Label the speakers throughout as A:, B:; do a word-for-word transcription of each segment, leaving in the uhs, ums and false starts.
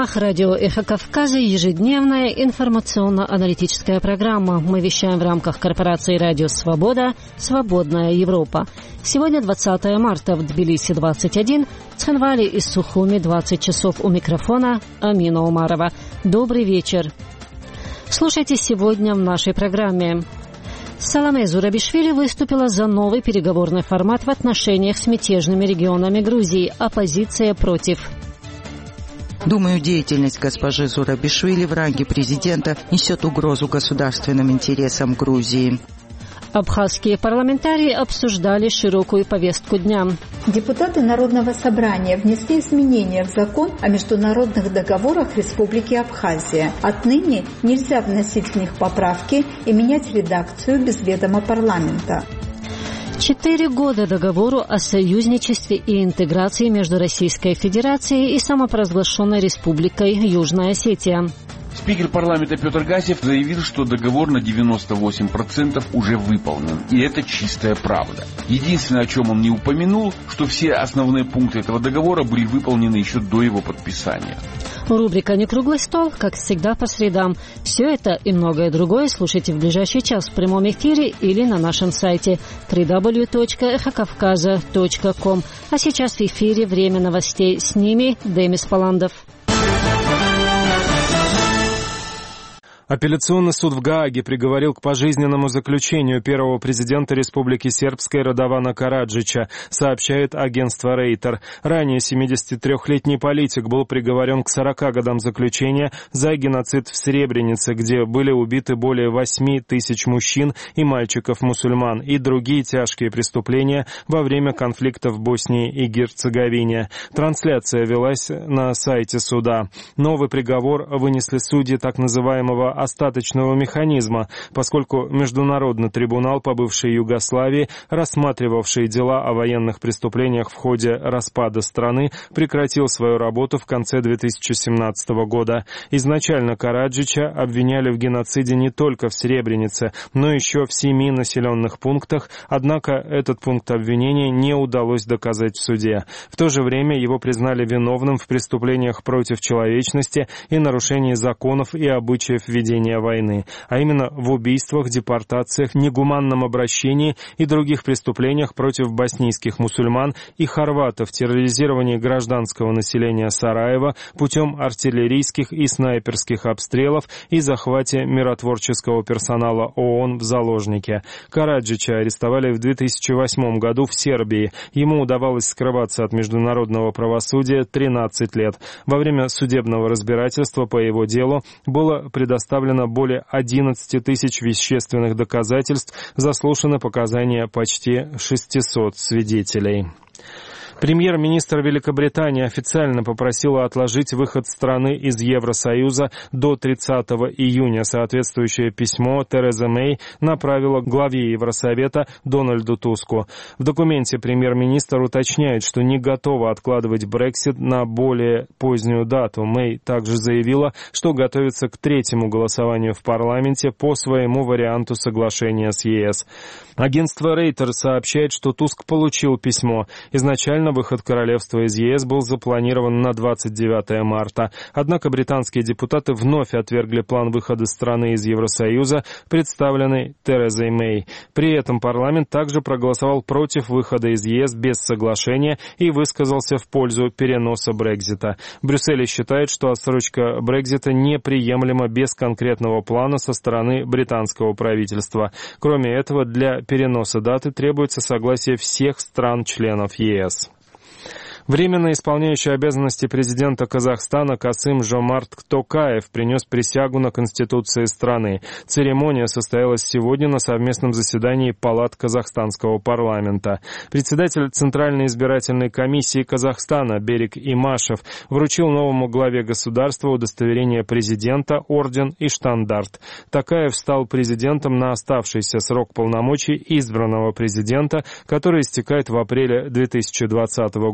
A: волнах радио «Эхо Кавказа» ежедневная информационно-аналитическая программа. Мы вещаем в рамках корпорации «Радио Свобода. Свободная Европа». Сегодня двадцатое марта, в Тбилиси двадцать один, в Цхинвале и Сухуми двадцать часов. У микрофона Амина Умарова. Добрый вечер. Слушайте сегодня в нашей программе. Саломе Зурабишвили выступила за новый переговорный формат в отношениях с мятежными регионами Грузии. Оппозиция против.
B: Думаю, деятельность госпожи Зурабишвили в ранге президента несет угрозу государственным интересам Грузии.
A: Абхазские парламентарии обсуждали широкую повестку дня.
C: Депутаты Народного собрания внесли изменения в закон о международных договорах Республики Абхазия. Отныне нельзя вносить в них поправки и менять редакцию без ведома парламента.
A: Четыре года договору о союзничестве и интеграции между Российской Федерацией и самопровозглашенной Республикой Южная Осетия.
D: Спикер парламента Петр Гасев заявил, что договор на девяносто восемь процентов уже выполнен, и это чистая правда. Единственное, о чем он не упомянул, что все основные пункты этого договора были выполнены еще до его подписания.
A: Рубрика «Не круглый стол», как всегда, по средам. Все это и многое другое слушайте в ближайший час в прямом эфире или на нашем сайте дабл ю дабл ю дабл ю точка эхо кавказа точка ком. А сейчас в эфире время новостей. С ними Демис Паландов.
E: Апелляционный суд в Гааге приговорил к пожизненному заключению первого президента Республики Сербской Радована Караджича, сообщает агентство Рейтер. Ранее семидесятитрёхлетний политик был приговорен к сорока годам заключения за геноцид в Сребренице, где были убиты более восьми тысяч мужчин и мальчиков-мусульман, и другие тяжкие преступления во время конфликта в Боснии и Герцеговине. Трансляция велась на сайте суда. Новый приговор вынесли судьи так называемого остаточного механизма, поскольку Международный трибунал по бывшей Югославии, рассматривавший дела о военных преступлениях в ходе распада страны, прекратил свою работу в конце две тысячи семнадцатого года. Изначально Караджича обвиняли в геноциде не только в Сребренице, но еще в семи населенных пунктах, однако этот пункт обвинения не удалось доказать в суде. В то же время его признали виновным в преступлениях против человечности и нарушении законов и обычаев ведения войны, а именно в убийствах, депортациях, негуманном обращении и других преступлениях против боснийских мусульман и хорватов, терроризировании гражданского населения Сараева путем артиллерийских и снайперских обстрелов и захвате миротворческого персонала ООН в заложники. Караджича арестовали в две тысячи восьмом году в Сербии. Ему удавалось скрываться от международного правосудия тринадцать лет. Во время судебного разбирательства по его делу было предоставлено более одиннадцати тысяч вещественных доказательств, заслушаны показания почти шестисот свидетелей. Премьер-министр Великобритании официально попросила отложить выход страны из Евросоюза до тридцатого июня. Соответствующее письмо Тереза Мэй направила главе Евросовета Дональду Туску. В документе премьер-министр уточняет, что не готова откладывать Брексит на более позднюю дату. Мэй также заявила, что готовится к третьему голосованию в парламенте по своему варианту соглашения с ЕС. Агентство Рейтер сообщает, что Туск получил письмо. Изначально выход королевства из ЕС был запланирован на двадцать девятое марта. Однако британские депутаты вновь отвергли план выхода страны из Евросоюза, представленный Терезой Мэй. При этом парламент также проголосовал против выхода из ЕС без соглашения и высказался в пользу переноса Брексита. Брюссель считает, что отсрочка Брексита неприемлема без конкретного плана со стороны британского правительства. Кроме этого, для переноса даты требуется согласие всех стран-членов ЕС. Временно исполняющий обязанности президента Казахстана Касым-Жомарт Токаев принес присягу на Конституции страны. Церемония состоялась сегодня на совместном заседании палат казахстанского парламента. Председатель Центральной избирательной комиссии Казахстана Берик Имашев вручил новому главе государства удостоверение президента, орден и штандарт. Токаев стал президентом на оставшийся срок полномочий избранного президента, который истекает в апреле две тысячи двадцатого года.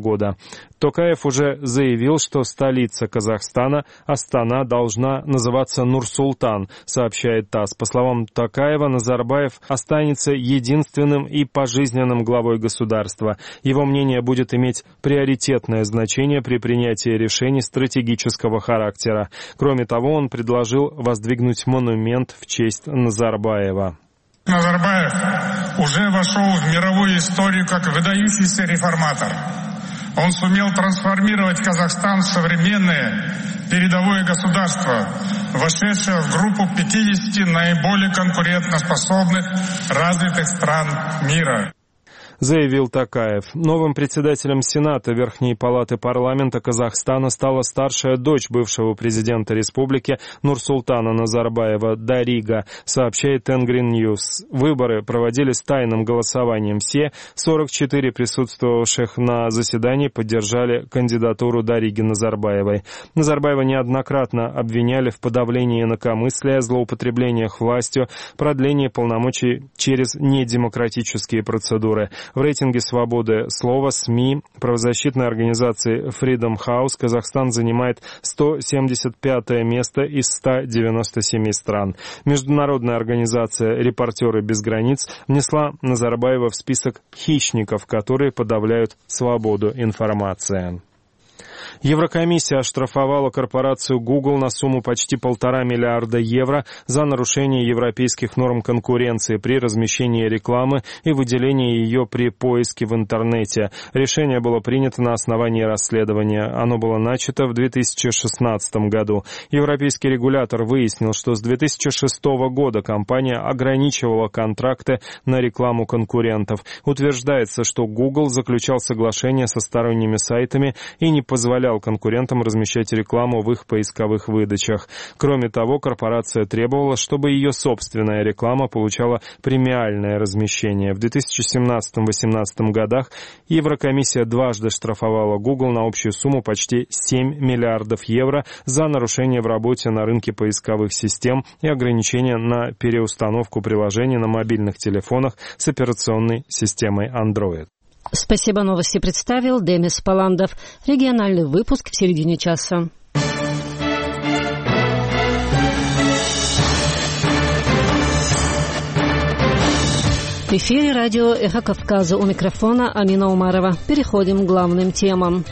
E: Токаев уже заявил, что столица Казахстана, Астана, должна называться Нур-Султан, сообщает ТАСС. По словам Токаева, Назарбаев останется единственным и пожизненным главой государства. Его мнение будет иметь приоритетное значение при принятии решений стратегического характера. Кроме того, он предложил воздвигнуть монумент в честь Назарбаева.
F: Назарбаев уже вошел в мировую историю как выдающийся реформатор. Он сумел трансформировать Казахстан в современное передовое государство, вошедшее в группу пятидесяти наиболее конкурентоспособных развитых стран мира.
E: Заявил Токаев. Новым председателем Сената Верхней палаты парламента Казахстана стала старшая дочь бывшего президента республики Нурсултана Назарбаева Дарига, сообщает Тенгрин Ньюс. Выборы проводились тайным голосованием. Все сорок четыре присутствовавших на заседании поддержали кандидатуру Дариги Назарбаевой. Назарбаева неоднократно обвиняли в подавлении инакомыслия, злоупотреблениях властью, продлении полномочий через недемократические процедуры. В рейтинге свободы слова, СМИ, правозащитной организации Freedom House Казахстан занимает сто семьдесят пятое место из ста девяноста семи стран. Международная организация «Репортеры без границ» внесла Назарбаева в список хищников, которые подавляют свободу информации. Еврокомиссия оштрафовала корпорацию Google на сумму почти полтора миллиарда евро за нарушение европейских норм конкуренции при размещении рекламы и выделении ее при поиске в интернете. Решение было принято на основании расследования. Оно было начато в две тысячи шестнадцатом году. Европейский регулятор выяснил, что с две тысячи шестого года компания ограничивала контракты на рекламу конкурентов. Утверждается, что Google заключал соглашения со сторонними сайтами и не позволял конкурентам размещать рекламу в их поисковых выдачах. Кроме того, корпорация требовала, чтобы ее собственная реклама получала премиальное размещение. В две тысячи семнадцатом — две тысячи восемнадцатом годах Еврокомиссия дважды штрафовала Google на общую сумму почти семь миллиардов евро за нарушение в работе на рынке поисковых систем и ограничения на переустановку приложений на мобильных телефонах с операционной системой Android.
A: Спасибо, новости представил Демис Паландов. Региональный выпуск в середине часа. В эфире радио «Эхо Кавказа», у микрофона Амина Умарова. Переходим к главным темам.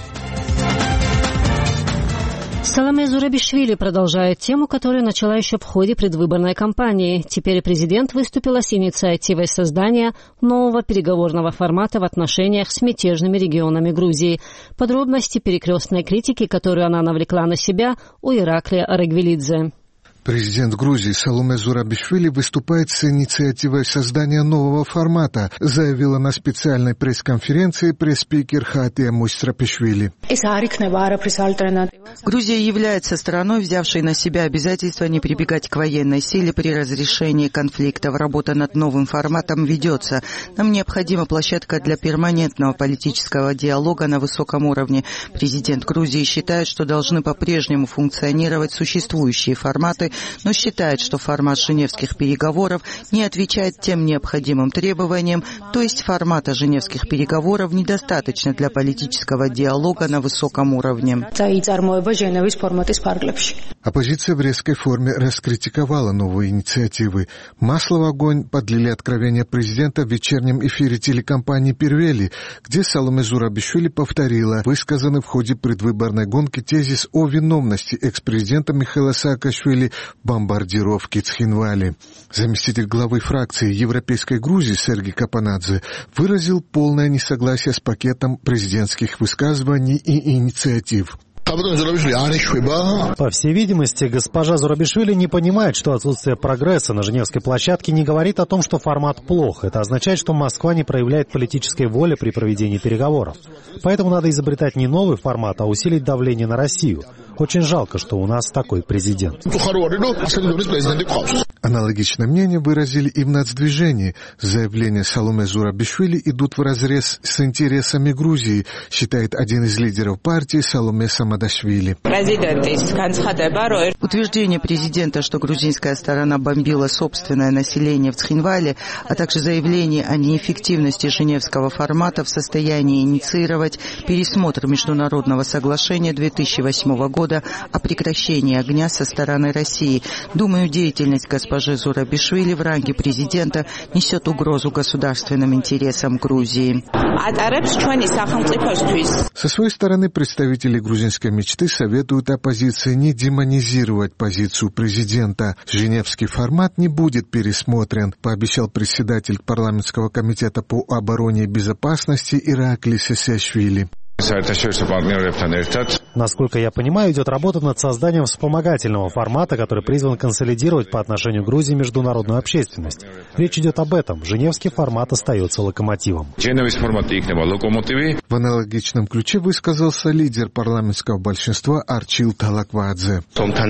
A: Саломе Зурабишвили продолжает тему, которую начала еще в ходе предвыборной кампании. Теперь президент выступила с инициативой создания нового переговорного формата в отношениях с мятежными регионами Грузии. Подробности перекрестной критики, которую она навлекла на себя, у Ираклия Арагвелидзе.
G: Президент Грузии Саломе Зурабишвили выступает с инициативой создания нового формата, заявила на специальной пресс-конференции пресс-спикер Хатия Мустрапишвили.
B: Грузия является страной, взявшей на себя обязательство не прибегать к военной силе при разрешении конфликтов. Работа над новым форматом ведется. Нам необходима площадка для перманентного политического диалога на высоком уровне. Президент Грузии считает, что должны по-прежнему функционировать существующие форматы, но считает, что формат женевских переговоров не отвечает тем необходимым требованиям, то есть формата женевских переговоров недостаточно для политического диалога на высоком уровне.
G: Оппозиция в резкой форме раскритиковала новые инициативы. Масло в огонь подлили откровения президента в вечернем эфире телекомпании «Первели», где Саломе Зурабишвили повторила высказанный в ходе предвыборной гонки тезис о виновности экс-президента Михаила Саакашвили в бомбардировке Цхинвали. Заместитель главы фракции Европейской Грузии Сергей Капанадзе выразил полное несогласие с пакетом президентских высказываний и инициатив.
H: По всей видимости, госпожа Зурабишвили не понимает, что отсутствие прогресса на Женевской площадке не говорит о том, что формат плох. Это означает, что Москва не проявляет политической воли при проведении переговоров. Поэтому надо изобретать не новый формат, а усилить давление на Россию. Очень жалко, что у нас такой президент.
G: Аналогичное мнение выразили и в нацдвижении. Заявления Саломе Зурабишвили идут вразрез с интересами Грузии, считает один из лидеров партии Саломе Самарканд. Мамадашвили.
B: Утверждение президента, что грузинская сторона бомбила собственное население в Цхинвале, а также заявление о неэффективности Женевского формата в состоянии инициировать пересмотр международного соглашения две тысячи восьмого года о прекращении огня со стороны России. Думаю, деятельность госпожи Зурабишвили в ранге президента несет угрозу государственным интересам Грузии.
G: Со своей стороны, представители грузинской мечты советуют оппозиции не демонизировать позицию президента. Женевский формат не будет пересмотрен, пообещал председатель парламентского комитета по обороне и безопасности Иракли Сесиашвили.
H: Насколько я понимаю, идет работа над созданием вспомогательного формата, который призван консолидировать по отношению к Грузии международную общественность. Речь идет об этом. Женевский формат остается локомотивом.
G: В аналогичном ключе высказался лидер парламентского большинства Арчил Талаквадзе.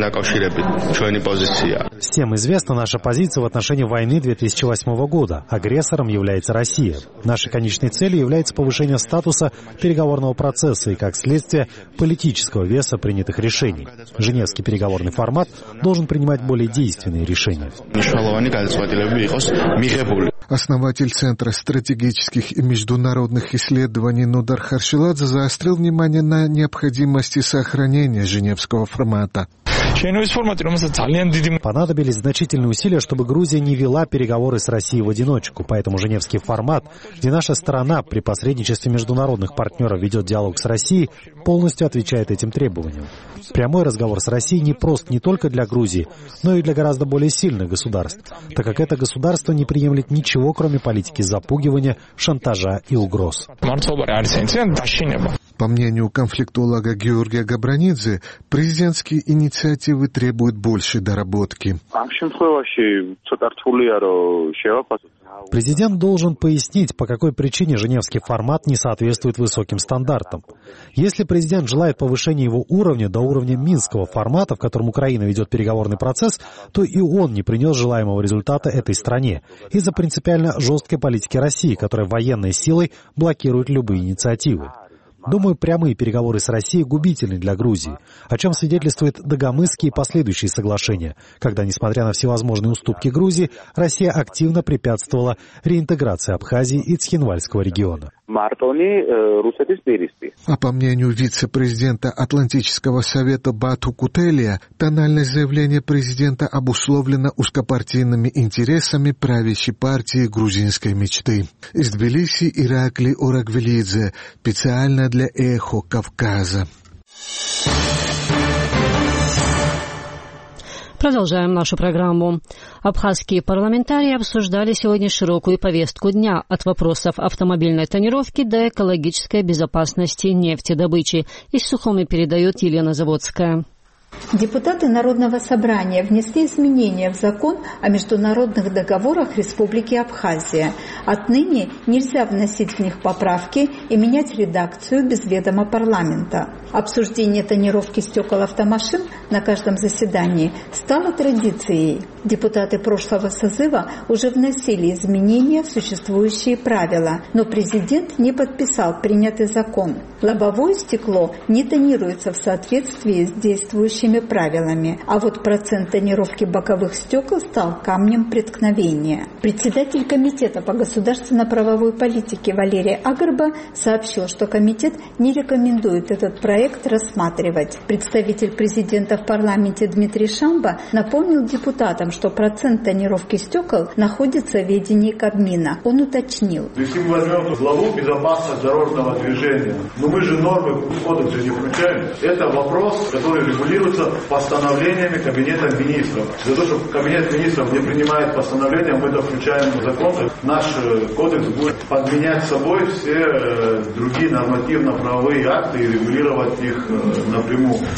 H: Всем известна наша позиция в отношении войны две тысячи восьмого года. Агрессором является Россия. Нашей конечной целью является повышение статуса переговорного процесса и, как следствие, политического веса принятых решений. Женевский переговорный формат должен принимать более действенные решения.
G: Основатель Центра стратегических и международных исследований Нудар Харшиладзе заострил внимание на необходимости сохранения Женевского формата.
H: Понадобились значительные усилия, чтобы Грузия не вела переговоры с Россией в одиночку. Поэтому Женевский формат, где наша сторона при посредничестве международных партнеров ведет диалог с Россией, полностью отвечает этим требованиям. Прямой разговор с Россией не прост не только для Грузии, но и для гораздо более сильных государств, так как это государство не приемлет ничего, кроме политики запугивания, шантажа и угроз.
G: По мнению конфликтолога Георгия Габранидзе, президентские инициативы требуют большей доработки.
H: Президент должен пояснить, по какой причине Женевский формат не соответствует высоким стандартам. Если президент желает повышения его уровня до уровня Минского формата, в котором Украина ведет переговорный процесс, то и он не принес желаемого результата этой стране из-за принципиально жесткой политики России, которая военной силой блокирует любые инициативы. Думаю, прямые переговоры с Россией губительны для Грузии, о чем свидетельствуют Дагомысские и последующие соглашения, когда, несмотря на всевозможные уступки Грузии, Россия активно препятствовала реинтеграции Абхазии и Цхинвальского региона.
G: А по мнению вице-президента Атлантического совета Бату Кутелия, тональность заявления президента обусловлена узкопартийными интересами правящей партии грузинской мечты. Из Тбилиси Иракли Орагвелидзе, специально для «Эхо Кавказа».
A: Продолжаем нашу программу. Абхазские парламентарии обсуждали сегодня широкую повестку дня от вопросов автомобильной тонировки до экологической безопасности нефтедобычи. Из Сухуми передает Елена Заводская.
C: Депутаты Народного собрания внесли изменения в закон о международных договорах Республики Абхазия. Отныне нельзя вносить в них поправки и менять редакцию без ведома парламента. Обсуждение тонировки стекол автомашин на каждом заседании стало традицией. Депутаты прошлого созыва уже вносили изменения в существующие правила, но президент не подписал принятый закон. Лобовое стекло не тонируется в соответствии с действующими правилами, а вот процент тонировки боковых стекол стал камнем преткновения. Председатель комитета по государственно-правовой политике Валерий Агарба сообщил, что комитет не рекомендует этот проект рассматривать. Представитель президента в парламенте Дмитрий Шамба напомнил депутатам, что процент тонировки стекол находится в ведении Кабмина. Он уточнил.
I: Если мы возьмем главу безопасности дорожного движения, но мы же нормы в кодексе не включаем. Это вопрос, который регулируется постановлениями Кабинета министров. За то, что Кабинет министров не принимает постановления, мы это включаем в закон. Наш кодекс будет подменять собой все другие нормативно-правовые акты и регулировать их напрямую.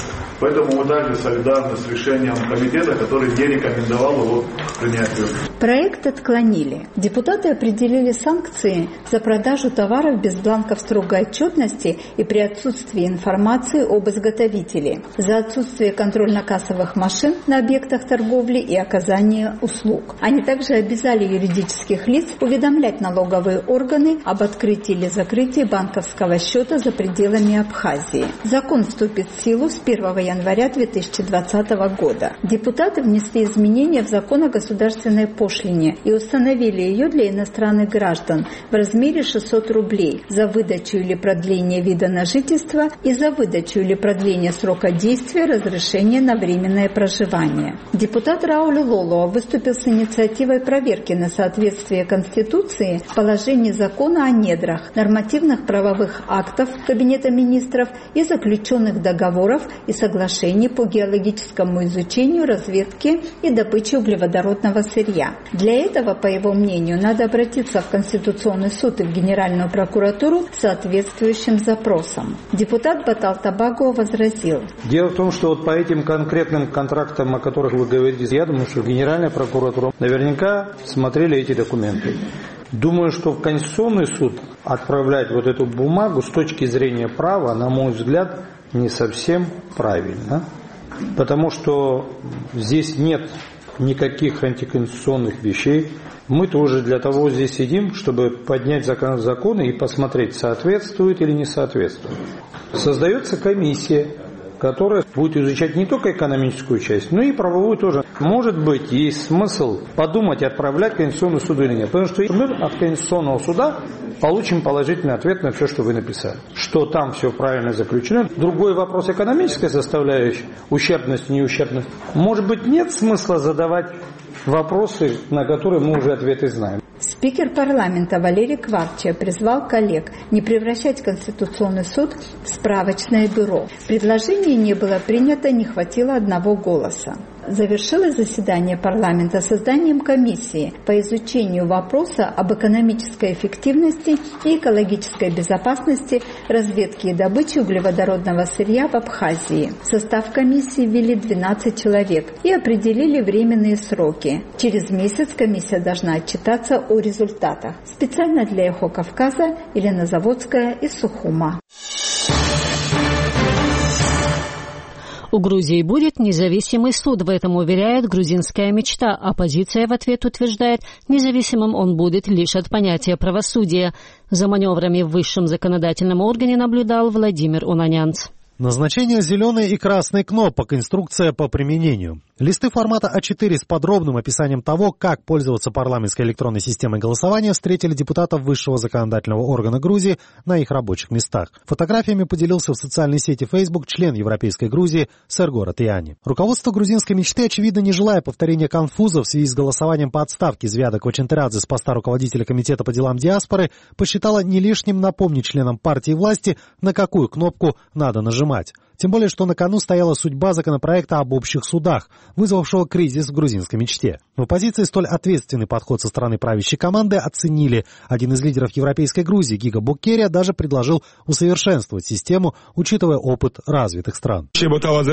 I: Поэтому мы также солидарны с решением комитета, который не рекомендовал его к принятию.
C: Проект отклонили. Депутаты определили санкции за продажу товаров без бланков строгой отчетности и при отсутствии информации об изготовителе, за отсутствие контрольно-кассовых машин на объектах торговли и оказание услуг. Они также обязали юридических лиц уведомлять налоговые органы об открытии или закрытии банковского счета за пределами Абхазии. Закон вступит в силу с первого января две тысячи двадцатого года. Депутаты внесли изменения в закон о государственной пошлине и установили ее для иностранных граждан в размере шестьсот рублей за выдачу или продление вида на жительство и за выдачу или продление срока действия разрешения на временное проживание. Депутат Рауль Лоло выступил с инициативой проверки на соответствие Конституции положений закона о недрах, нормативных правовых актов Кабинета министров и заключенных договоров и соглашений по геологическому изучению, разведке и добыче углеводородного сырья. Для этого, по его мнению, надо обратиться в Конституционный суд и в Генеральную прокуратуру с соответствующим запросом. Депутат Батал Табаго возразил.
J: Дело в том, что вот по этим конкретным контрактам, о которых вы говорите, я думаю, что Генеральная прокуратура наверняка смотрели эти документы. Думаю, что в Конституционный суд отправлять вот эту бумагу с точки зрения права, на мой взгляд, не совсем правильно. Потому что здесь нет никаких антиконституционных вещей. Мы тоже для того здесь сидим, чтобы поднять закон, законы и посмотреть, соответствует или не соответствует. Создается комиссия, которая будет изучать не только экономическую часть, но и правовую тоже. Может быть, есть смысл подумать, отправлять Конституционный суд или нет. Потому что мы от Конституционного суда получим положительный ответ на все, что вы написали. Что там все правильно заключено. Другой вопрос — экономическая составляющая, ущербность, неущербность. Может быть, нет смысла задавать вопросы, на которые мы уже ответы знаем.
C: Спикер парламента Валерий Кварча призвал коллег не превращать Конституционный суд в справочное бюро. Предложение не было принято, не хватило одного голоса. Завершилось заседание парламента созданием комиссии по изучению вопроса об экономической эффективности и экологической безопасности разведки и добычи углеводородного сырья в Абхазии. В состав комиссии ввели двенадцать человек и определили временные сроки. Через месяц комиссия должна отчитаться о результатах. Специально для «Эхо Кавказа» Елена Заводская из Сухума.
A: У Грузии будет независимый суд, в этом уверяет грузинская мечта. Оппозиция в ответ утверждает, независимым он будет лишь от понятия правосудия. За маневрами в высшем законодательном органе наблюдал Владимир Унанянц.
H: Назначение зеленой и красной кнопок, инструкция по применению. Листы формата а четыре с подробным описанием того, как пользоваться парламентской электронной системой голосования, встретили депутатов высшего законодательного органа Грузии на их рабочих местах. Фотографиями поделился в социальной сети Facebook член Европейской Грузии Сергора Тияни. Руководство грузинской мечты, очевидно, не желая повторения конфуза в связи с голосованием по отставке Звяда Квачентырадзе с поста руководителя Комитета по делам диаспоры, посчитала не лишним напомнить членам партии власти, на какую кнопку надо нажимать. Тем более, что на кону стояла судьба законопроекта об общих судах, вызвавшего кризис в грузинской мечте. В оппозиции столь ответственный подход со стороны правящей команды оценили. Один из лидеров Европейской Грузии, Гига Буккерия, даже предложил усовершенствовать систему, учитывая опыт развитых стран.
G: У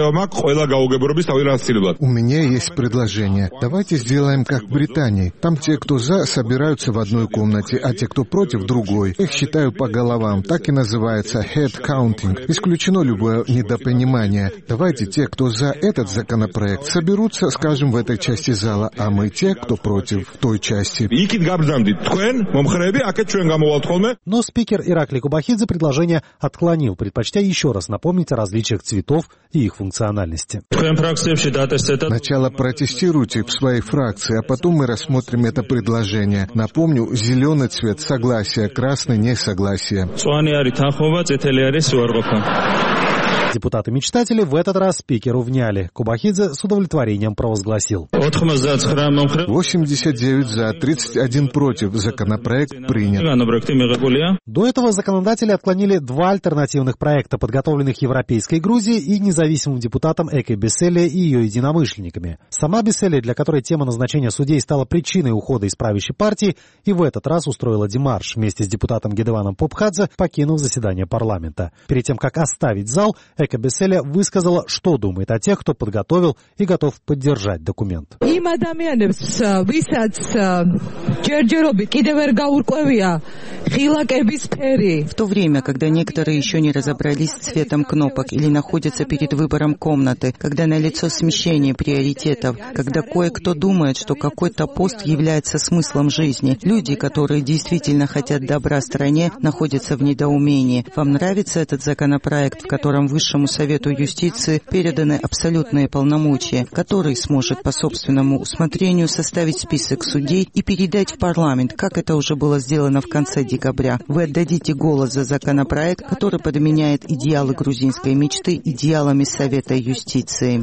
G: меня есть предложение. Давайте сделаем как в Британии. Там те, кто за, собираются в одной комнате, а те, кто против, в другой. Их считаю по головам. Так и называется head counting. Исключено любое недопонимание. Давайте те, кто за этот законопроект, соберутся, скажем, в этой части зала, а мы те, кто против в той части.
H: Но спикер Иракли Кубахидзе предложение отклонил, предпочтя еще раз напомнить о различиях цветов и их функциональности.
G: Сначала протестируйте в своей фракции, а потом мы рассмотрим это предложение. Напомню, зеленый цвет — согласие, красный — несогласие.
H: Депутаты-мечтатели в этот раз спикеру вняли. Кубахидзе с удовлетворением провозгласил.
G: восемьдесят девять за, тридцать один против. Законопроект принят.
H: До этого законодатели отклонили два альтернативных проекта, подготовленных Европейской Грузией и независимым депутатом Экой Беселия и ее единомышленниками. Сама Беселия, для которой тема назначения судей стала причиной ухода из правящей партии, и в этот раз устроила демарш вместе с депутатом Гедеваном Попхадзе, покинув заседание парламента. Перед тем, как оставить зал, Эка Беселя высказала, что думает о тех, кто подготовил и готов поддержать документ.
B: В то время, когда некоторые еще не разобрались с цветом кнопок или находятся перед выбором комнаты, когда налицо смещение приоритетов, когда кое-кто думает, что какой-то пост является смыслом жизни, люди, которые действительно хотят добра стране, находятся в недоумении. Вам нравится этот законопроект, в котором Высшему Совету юстиции переданы абсолютные полномочия, который сможет по собственному усмотрению составить список судей и передать в парламент, как это уже было сделано в конце декабря. Вы отдадите голос за законопроект, который подменяет идеалы грузинской мечты идеалами Совета юстиции.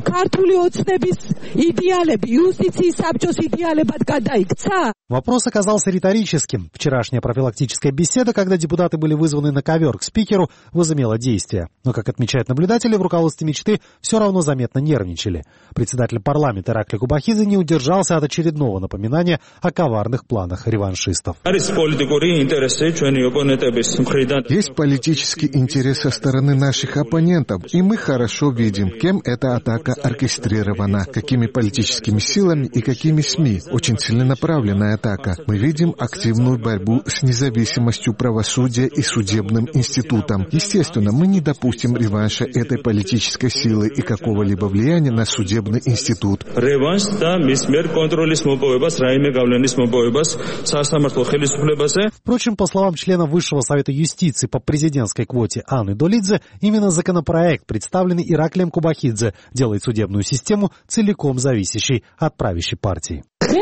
H: Вопрос оказался риторическим. Вчерашняя профилактическая беседа, когда депутаты были вызваны на ковер к спикеру, возымела действие. Но, как отмечают наблюдатели, в руководстве мечты все равно заметно нервничали. Председатель парламента Иракли Кубахидзе не удержался от очередного напоминания о коварных планах реваншистов.
G: Есть политический интерес со стороны наших оппонентов, и мы хорошо видим, кем эта атака оркестрирована, какими политическими силами и какими СМИ. Очень целенаправленная атака. Мы видим активную борьбу с независимостью правосудия и судебным институтом. Естественно, мы не допустим реванша этой политической силы и какого-либо влияния на судебный институт.
H: Впрочем, по словам члена Высшего Совета юстиции по президентской квоте Анны Долидзе, именно законопроект, представленный Ираклием Кубахидзе, делает судебную систему целиком зависящей от правящей партии.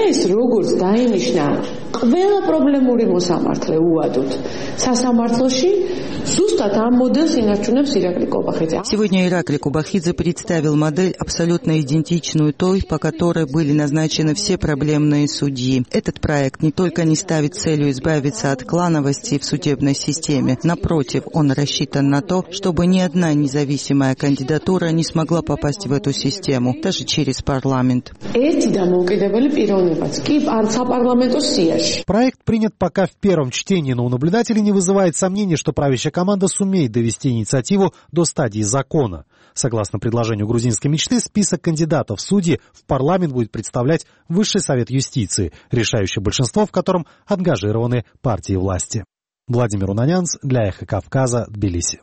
B: Сегодня Иракли Кубахидзе представил модель, абсолютно идентичную той, по которой были назначены все проблемные судьи. Этот проект не только не ставит целью избавиться от клановости в судебной системе, напротив, он рассчитан на то, чтобы ни одна независимая кандидатура не смогла попасть в эту систему, даже через парламент.
H: Проект принят пока в первом чтении, но у наблюдателей не вызывает сомнений, что правящая команда сумеет довести инициативу до стадии закона. Согласно предложению грузинской мечты, список кандидатов в судьи в парламент будет представлять Высший Совет юстиции, решающее большинство в котором ангажированы партии власти. Владимир Унанянц для Эхо Кавказа, Тбилиси.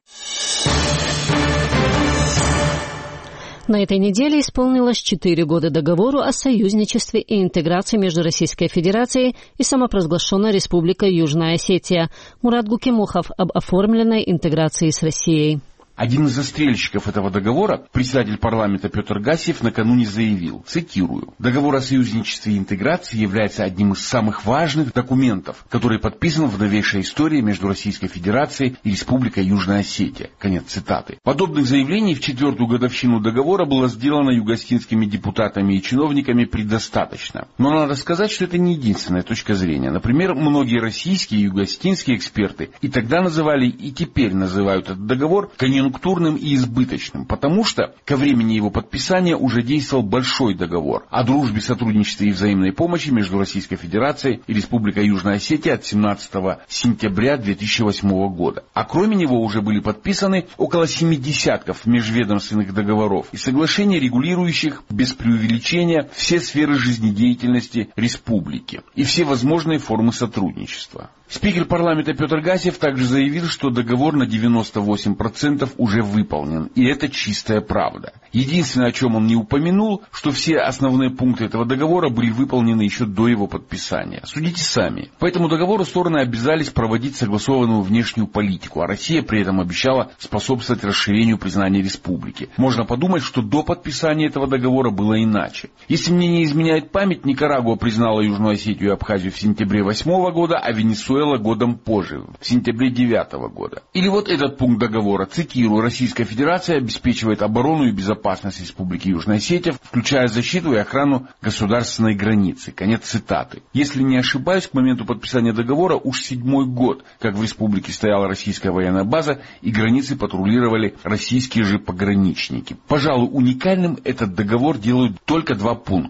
A: На этой неделе исполнилось четыре года договору о союзничестве и интеграции между Российской Федерацией и самопровозглашенной Республикой Южная Осетия. Мурат Гукимухов об оформленной интеграции с Россией.
D: Один из застрельщиков этого договора, председатель парламента Петр Гасиев, накануне заявил, цитирую, «Договор о союзничестве и интеграции является одним из самых важных документов, который подписан в новейшей истории между Российской Федерацией и Республикой Южная Осетия». Конец цитаты. Подобных заявлений в четвертую годовщину договора было сделано югоостинскими депутатами и чиновниками предостаточно. Но надо сказать, что это не единственная точка зрения. Например, многие российские и югоостинские эксперты и тогда называли, и теперь называют этот договор конъюнктурным и избыточным, потому что ко времени его подписания уже действовал большой договор о дружбе, сотрудничестве и взаимной помощи между Российской Федерацией и Республикой Южная Осетия от семнадцатого сентября две тысячи восьмого года. А кроме него уже были подписаны около семи десятков межведомственных договоров и соглашений, регулирующих без преувеличения все сферы жизнедеятельности республики и все возможные формы сотрудничества. Спикер парламента Петр Гасиев также заявил, что договор на девяносто восемь процентов уже выполнен, и это чистая правда. Единственное, о чем он не упомянул, что все основные пункты этого договора были выполнены еще до его подписания. Судите сами. По этому договору стороны обязались проводить согласованную внешнюю политику, а Россия при этом обещала способствовать расширению признания республики. Можно подумать, что до подписания этого договора было иначе. Если мне не изменяет память, Никарагуа признала Южную Осетию и Абхазию в сентябре восьмого года, а Венесуэла годом позже, в сентябре девятого года. Или вот этот пункт договора, цитирую, «Российская Федерация обеспечивает оборону и безопасность Республики Южная Осетия, включая защиту и охрану государственной границы». Конец цитаты. Если не ошибаюсь, к моменту подписания договора уж седьмой год, как в республике стояла российская военная база и границы патрулировали российские же пограничники. Пожалуй, уникальным этот договор делают только два пункта.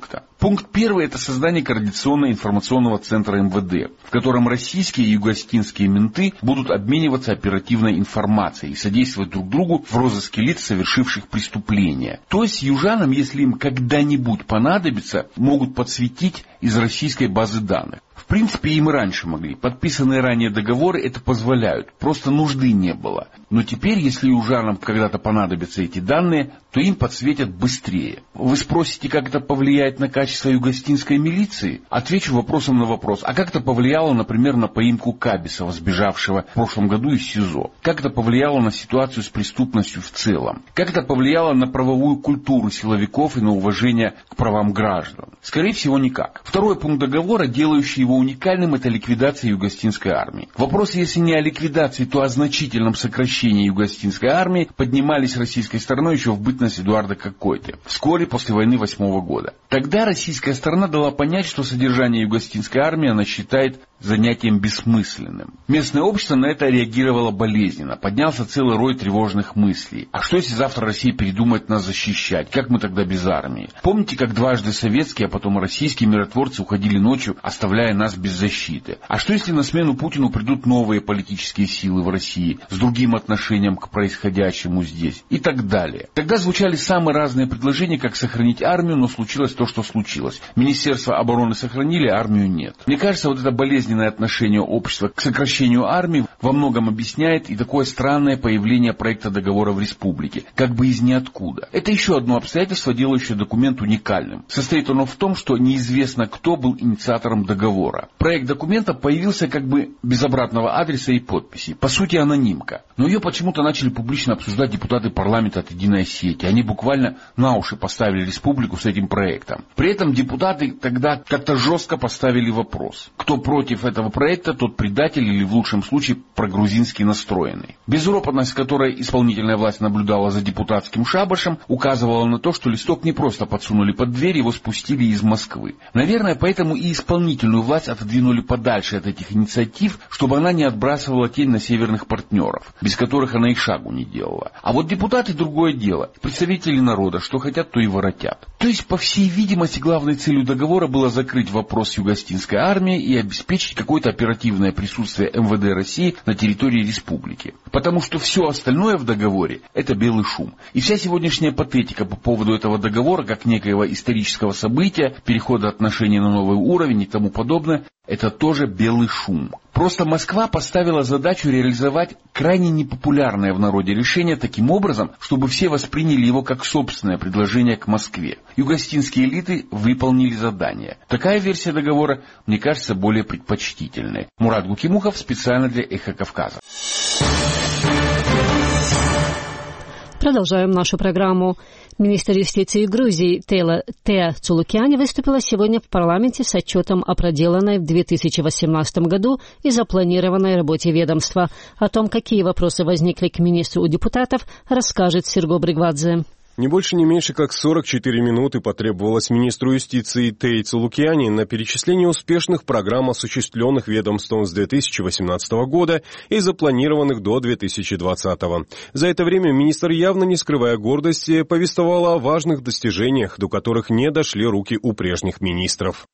D: Пункт первый – это создание координационно-информационного центра эм вэ дэ, в котором российские и югославские менты будут обмениваться оперативной информацией и содействовать друг другу в розыске лиц, совершивших преступления. То есть южанам, если им когда-нибудь понадобится, могут подсветить из российской базы данных. В принципе, им и раньше могли. Подписанные ранее договоры это позволяют. Просто нужды не было. Но теперь, если южанам когда-то понадобятся эти данные, то им подсветят быстрее. Вы спросите, как это повлияет на качество югославской милиции? Отвечу вопросом на вопрос. А как это повлияло, например, на поимку Кабисова, сбежавшего в прошлом году из СИЗО? Как это повлияло на ситуацию с преступностью в целом? Как это повлияло на правовую культуру силовиков и на уважение к правам граждан? Скорее всего, никак. Второй пункт договора, делающий его уникальным, это ликвидация югославской армии. Вопрос, если не о ликвидации, то о значительном сокращении югославской армии поднимались российской стороной еще в бытность Эдуарда Какойты, вскоре после войны восьмого года. Тогда российская сторона дала понять, что содержание югославской армии она считает занятием бессмысленным. Местное общество на это реагировало болезненно. Поднялся целый рой тревожных мыслей. А что если завтра Россия передумает нас защищать? Как мы тогда без армии? Помните, как дважды советские, а потом российские миротворцы уходили ночью, оставляя нас без защиты? А что если на смену Путину придут новые политические силы в России с другим отношением к происходящему здесь? И так далее. Тогда звучали самые разные предложения, как сохранить армию, но случилось то, что случилось. Министерство обороны сохранили, а армию нет. Мне кажется, вот это болезненное отношение общества к сокращению армии во многом объясняет и такое странное появление проекта договора в республике, как бы из ниоткуда. Это еще одно обстоятельство, делающее документ уникальным. Состоит оно в том, что неизвестно, кто был инициатором договора. Проект документа появился как бы без обратного адреса и подписи. По сути, анонимка. Но ее почему-то начали публично обсуждать депутаты парламента от «Единой сети». Они буквально на уши поставили республику с этим проектом. При этом депутаты тогда как-то жестко поставили вопрос. Кто против этого проекта, тот предатель или в лучшем случае прогрузински настроенный. Безропотность, с которой исполнительная власть наблюдала за депутатским шабашем, указывала на то, что листок не просто подсунули под дверь, его спустили из Москвы. Наверное, поэтому и исполнительную власть отодвинули подальше от этих инициатив, чтобы она не отбрасывала тень на северных партнеров, без которых она и шагу не делала. А вот депутаты — другое дело. Представители народа, что хотят, то и воротят. То есть, по всей видимости, главной целью договора было закрыть вопрос югославской армии и обеспечить какое-то оперативное присутствие эм вэ дэ России на территории республики. Потому что все остальное в договоре – это белый шум. И вся сегодняшняя патетика по поводу этого договора, как некоего исторического события, перехода отношений на новый уровень и тому подобное, это тоже белый шум. Просто Москва поставила задачу реализовать крайне непопулярное в народе решение таким образом, чтобы все восприняли его как собственное предложение к Москве. Югославские элиты выполнили задание. Такая версия договора, мне кажется, более предпочтительной. Мурат Гукимухов специально для «Эхо Кавказа».
A: Продолжаем нашу программу. Министр юстиции Грузии Теа Цулукяни выступила сегодня в парламенте с отчетом о проделанной в две тысячи восемнадцатом году и запланированной работе ведомства. О том, какие вопросы возникли к министру у депутатов, расскажет Серго Бригвадзе.
E: Не больше, не меньше, как сорок четыре минуты потребовалось министру юстиции Теи Цулукяни на перечисление успешных программ, осуществленных ведомством с две тысячи восемнадцатого года и запланированных до две тысячи двадцатого. За это время министр, явно не скрывая гордости, повествовала о важных достижениях, до которых не дошли руки у прежних министров.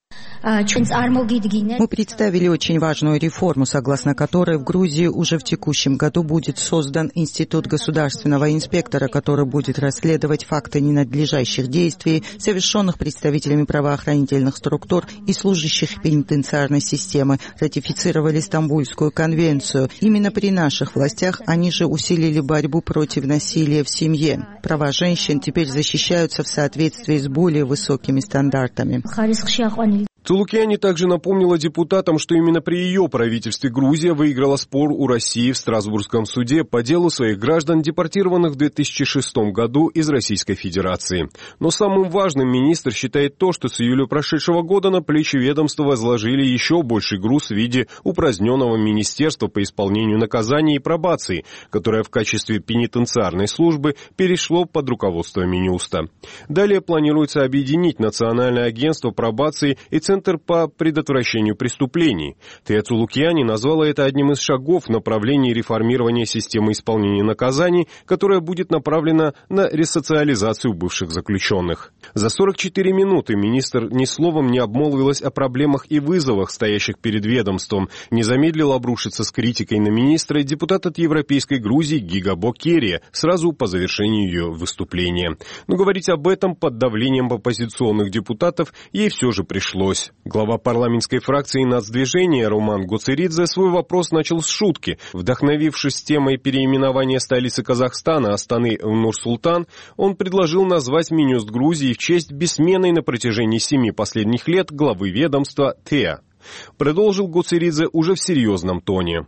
B: Мы представили очень важную реформу, согласно которой в Грузии уже в текущем году будет создан Институт государственного инспектора, который будет расследовать факты ненадлежащих действий, совершенных представителями правоохранительных структур и служащих пенитенциарной системы. Ратифицировали Стамбульскую конвенцию. Именно при наших властях они же усилили борьбу против насилия в семье. Права женщин теперь защищаются в соответствии с более высокими стандартами.
E: Цулукяни также напомнила депутатам, что именно при ее правительстве Грузия выиграла спор у России в Страсбургском суде по делу своих граждан, депортированных в две тысячи шестом году из Российской Федерации. Но самым важным министр считает то, что с июля прошедшего года на плечи ведомства возложили еще больший груз в виде упраздненного министерства по исполнению наказаний и пробации, которое в качестве пенитенциарной службы перешло под руководство Минюста. Далее планируется объединить Национальное агентство пробации и Центр
K: Центр по предотвращению преступлений. Тецу Лукьяни назвала это одним из шагов в направлении реформирования системы исполнения наказаний, которая будет направлена на ресоциализацию бывших заключенных. За сорок четыре минуты министр ни словом не обмолвилась о проблемах и вызовах, стоящих перед ведомством. Не замедлил обрушиться с критикой на министра депутат от Европейской Грузии Гига Бокерия сразу по завершению ее выступления. Но говорить об этом под давлением оппозиционных депутатов ей все же пришлось. Глава парламентской фракции нацдвижения Роман Гоцеридзе свой вопрос начал с шутки. Вдохновившись темой переименования столицы Казахстана Астаны в Нур-Султан, он предложил назвать Минюст Грузии в честь бессменной на протяжении семи последних лет главы ведомства Теа. Продолжил Гоцеридзе уже в серьезном тоне.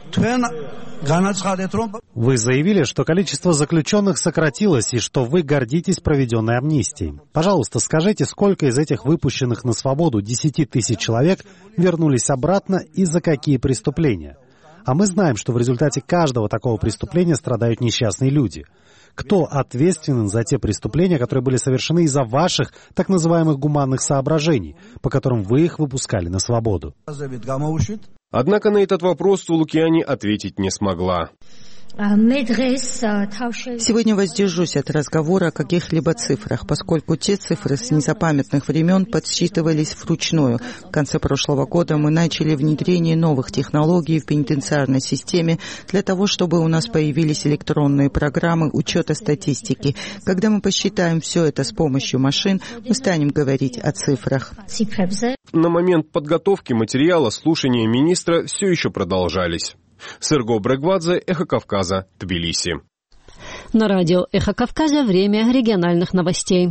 H: Вы заявили, что количество заключенных сократилось и что вы гордитесь проведенной амнистией. Пожалуйста, скажите, сколько из этих выпущенных на свободу десяти тысяч человек вернулись обратно и за какие преступления? А мы знаем, что в результате каждого такого преступления страдают несчастные люди. Кто ответственен за те преступления, которые были совершены из-за ваших так называемых гуманных соображений, по которым вы их выпускали на свободу?
K: Однако на этот вопрос Лукьяни ответить не смогла.
B: Сегодня воздержусь от разговора о каких-либо цифрах, поскольку те цифры с незапамятных времен подсчитывались вручную. В конце прошлого года мы начали внедрение новых технологий в пенитенциарной системе для того, чтобы у нас появились электронные программы учета статистики. Когда мы посчитаем все это с помощью машин, мы станем говорить о цифрах.
K: На момент подготовки материала слушания министра все еще продолжались. Серго Брегвадзе, Эхо Кавказа, Тбилиси.
A: На радио Эхо Кавказа время региональных новостей.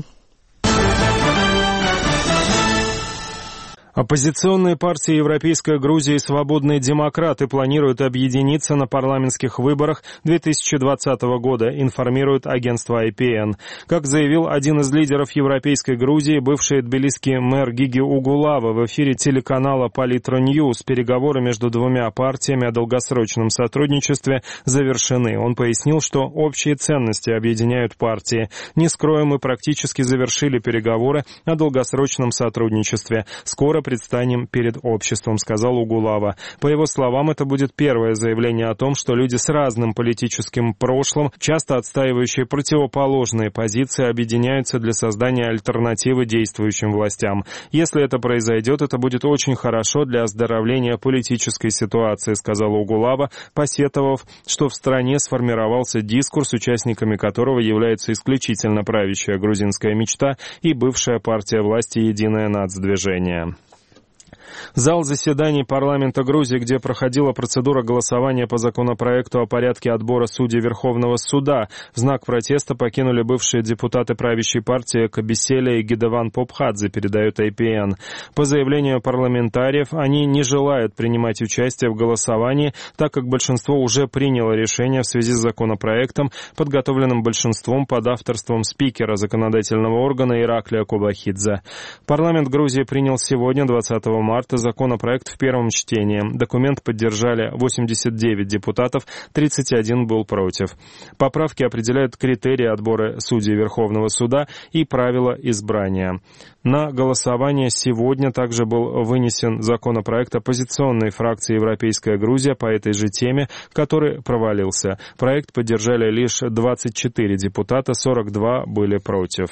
E: Оппозиционные партии Европейская Грузия и Свободные демократы планируют объединиться на парламентских выборах две тысячи двадцатого года, информирует агентство ай пи эн. Как заявил один из лидеров Европейской Грузии, бывший тбилисский мэр Гиги Угулава в эфире телеканала Политра Ньюс, переговоры между двумя партиями о долгосрочном сотрудничестве завершены. Он пояснил, что общие ценности объединяют партии. Не скроем, мы практически завершили переговоры о долгосрочном сотрудничестве. Скоро предстанем перед обществом, сказал Угулава. По его словам, это будет первое заявление о том, что люди с разным политическим прошлым, часто отстаивающие противоположные позиции, объединяются для создания альтернативы действующим властям. Если это произойдет, это будет очень хорошо для оздоровления политической ситуации, сказал Угулава, посетовав, что в стране сформировался дискурс, участниками которого являются исключительно правящая грузинская мечта и бывшая партия власти «Единое нацдвижение». Зал заседаний парламента Грузии, где проходила процедура голосования по законопроекту о порядке отбора судей Верховного суда, в знак протеста покинули бывшие депутаты правящей партии Кабиселя и Гидеван Попхадзе, передает ай пи эн. По заявлению парламентариев, они не желают принимать участие в голосовании, так как большинство уже приняло решение в связи с законопроектом, подготовленным большинством под авторством спикера законодательного органа Ираклия Кубахидзе. Парламент Грузии принял сегодня, двадцатого марта, законопроект в первом чтении. Документ поддержали восемьдесят девять депутатов, тридцать один был против. Поправки определяют критерии отбора судей Верховного суда и правила избрания. На голосование сегодня также был вынесен законопроект оппозиционной фракции «Европейская Грузия» по этой же теме, который провалился. Проект поддержали лишь двадцать четыре депутата, сорок два были против.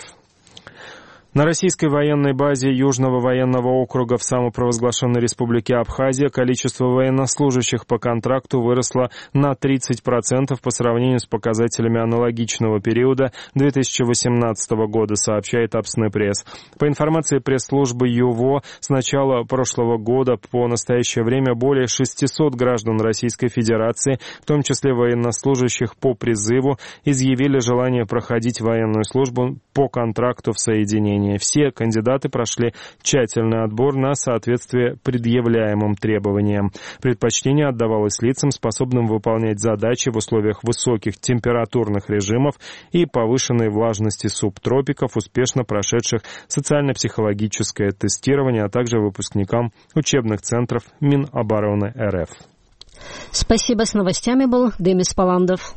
E: На российской военной базе Южного военного округа в самопровозглашенной республике Абхазия количество военнослужащих по контракту выросло на тридцать процентов по сравнению с показателями аналогичного периода две тысячи восемнадцатого года, сообщает Апснепресс. По информации пресс-службы ЮВО, с начала прошлого года по настоящее время более шестисот граждан Российской Федерации, в том числе военнослужащих по призыву, изъявили желание проходить военную службу по контракту в соединении. Все кандидаты прошли тщательный отбор на соответствие предъявляемым требованиям. Предпочтение отдавалось лицам, способным выполнять задачи в условиях высоких температурных режимов и повышенной влажности субтропиков, успешно прошедших социально-психологическое тестирование, а также выпускникам учебных центров Минобороны эр эф.
A: Спасибо. С новостями был Демис Паландов.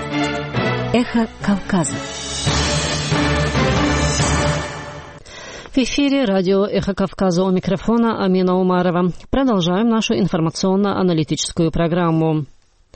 A: Эхо Кавказа. В эфире радио «Эхо Кавказа», у микрофона Амина Умарова. Продолжаем нашу информационно-аналитическую программу.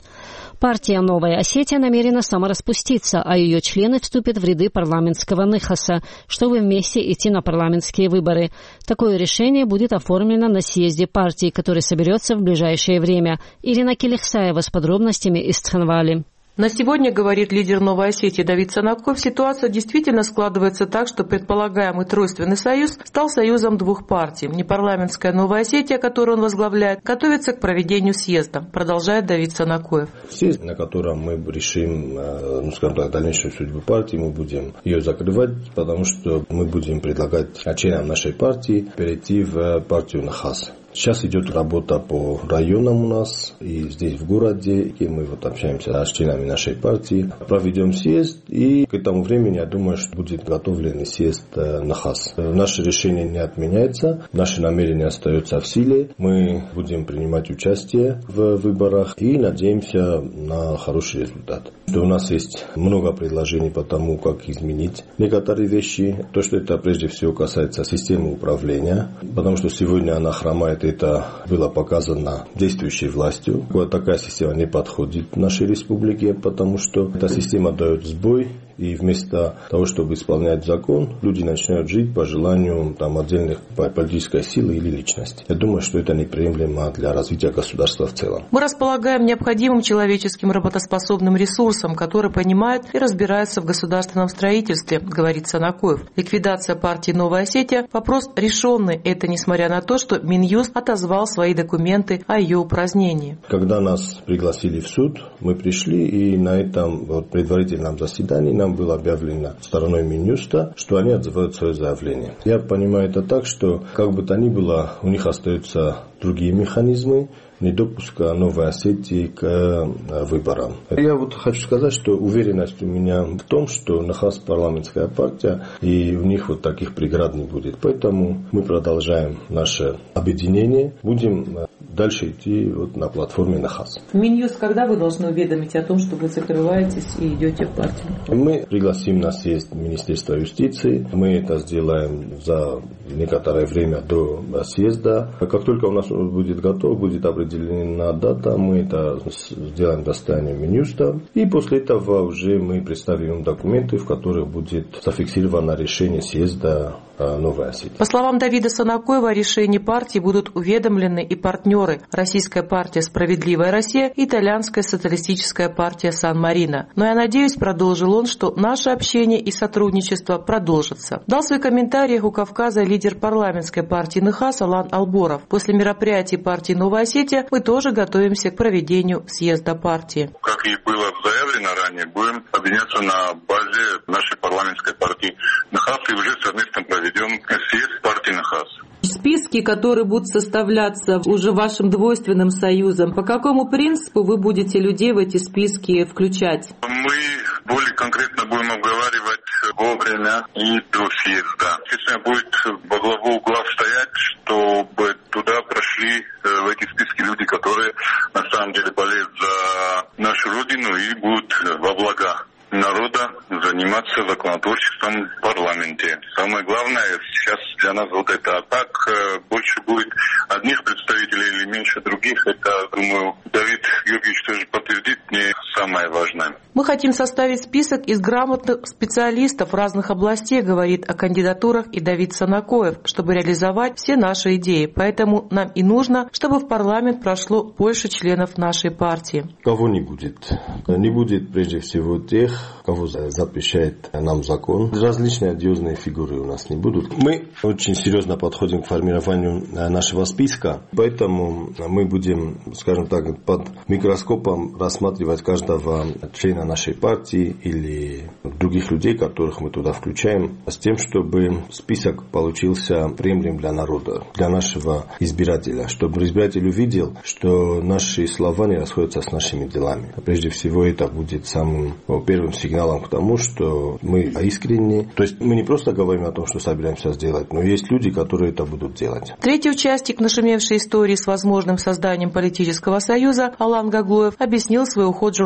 A: Партия «Новая Осетия» намерена самораспуститься, а ее члены вступят в ряды парламентского НХАСа, чтобы вместе идти на парламентские выборы. Такое решение будет оформлено на съезде партии, который соберется в ближайшее время. Ирина Келихсаева с подробностями из Цхинвали.
L: На сегодня, говорит лидер Новой Осетии Давид Санаков, ситуация действительно складывается так, что предполагаемый тройственный союз стал союзом двух партий. Непарламентская Новая Осетия, которую он возглавляет, готовится к проведению съезда, продолжает Давид Санаков.
M: Съезд, на котором мы решим, ну, скажем так, дальнейшую судьбу партии, мы будем ее закрывать, потому что мы будем предлагать членам нашей партии перейти в партию НХАС. Сейчас идет работа по районам у нас и здесь в городе, и мы вот общаемся с членами нашей партии. Проведем съезд, и к этому времени, я думаю, что будет готовлен съезд НХАС. Наше решение не отменяется, наши намерения остаются в силе. Мы будем принимать участие в выборах и надеемся на хороший результат. У нас есть много предложений по тому, как изменить некоторые вещи. То, что это прежде всего касается системы управления, потому что сегодня она хромает. Это было показано действующей властью. Вот такая система не подходит нашей республике, потому что эта система дает сбой. И вместо того, чтобы исполнять закон, люди начинают жить по желанию там, отдельных политической силы или личности. Я думаю, что это неприемлемо для развития государства в целом.
L: Мы располагаем необходимым человеческим работоспособным ресурсом, который понимает и разбирается в государственном строительстве, говорит Санакоев. Ликвидация партии «Новая Осетия» – вопрос решенный. Это несмотря на то, что Минюст отозвал свои документы о ее упразднении.
M: Когда нас пригласили в суд, мы пришли, и на этом вот, предварительном заседании нам было объявлено стороной Минюста, что они отзывают свое заявление. Я понимаю это так, что как бы то ни было, у них остаются другие механизмы недопуска Новой Осетии к выборам. Я вот хочу сказать, что уверенность у меня в том, что НХАС парламентская партия, и у них вот таких преград не будет. Поэтому мы продолжаем наше объединение, будем дальше идти вот на платформе НХАС.
L: Минюст, когда вы должны уведомить о том, что вы закрываетесь и идете в партию?
M: Мы пригласим на съезд Министерства юстиции. Мы это сделаем за некоторое время до съезда. Как только у нас будет готово, будет определена дата, мы это сделаем достоянием Минюста. И после этого уже мы представим документы, в которых будет зафиксировано решение съезда Новой Осетии.
L: По словам Давида Санакоева, о решении партии будут уведомлены и партнеры: Российская партия «Справедливая Россия» и Итальянская социалистическая партия «Сан-Марино». Но я надеюсь, продолжил он, что наше общение и сотрудничество продолжится. Дал свой комментарий у Кавказа лидер парламентской партии НХАС Алан Алборов. После мероприятий партии «Новая Осетия» мы тоже готовимся к проведению съезда партии.
N: Как и было заявлено ранее, будем объединяться на базе нашей парламентской партии НХАС и уже совместно проведем съезд партии НХАС.
L: Списки, которые будут составляться уже вашим двойственным союзом, по какому принципу вы будете людей в эти списки включать?
N: Мы более конкретно будем обговаривать вовремя и до съезда. Естественно, будет во главу угла стоять, чтобы туда прошли в эти списки люди, которые на самом деле болеют за нашу родину и будут во благо народа заниматься законотворчеством в парламенте. Самое главное сейчас для нас вот это. А так больше будет одних представителей или меньше других. Это, думаю, Давид Георгиевич тоже подтвердит, не самое важное.
L: Мы хотим составить список из грамотных специалистов разных областей, говорит о кандидатурах и Давид Санакоев, чтобы реализовать все наши идеи. Поэтому нам и нужно, чтобы в парламент прошло больше членов нашей партии.
M: Кого не будет? Не будет прежде всего тех, кого запрещает нам закон. Различные одиозные фигуры у нас не будут. Мы очень серьезно подходим к формированию нашего списка, поэтому мы будем, скажем так, под микроскопом рассматривать каждого члена нашей партии или других людей, которых мы туда включаем, с тем, чтобы список получился приемлем для народа, для нашего избирателя, чтобы избиратель увидел, что наши слова не расходятся с нашими делами. Прежде всего, это будет самым первым сигналом к тому, что мы искренни. То есть мы не просто говорим о том, что собираемся сделать, но есть люди, которые это будут делать.
L: Третий участник нашумевшей истории с возможным созданием политического союза, Алан Гаглоев, объяснил свой уход журналистам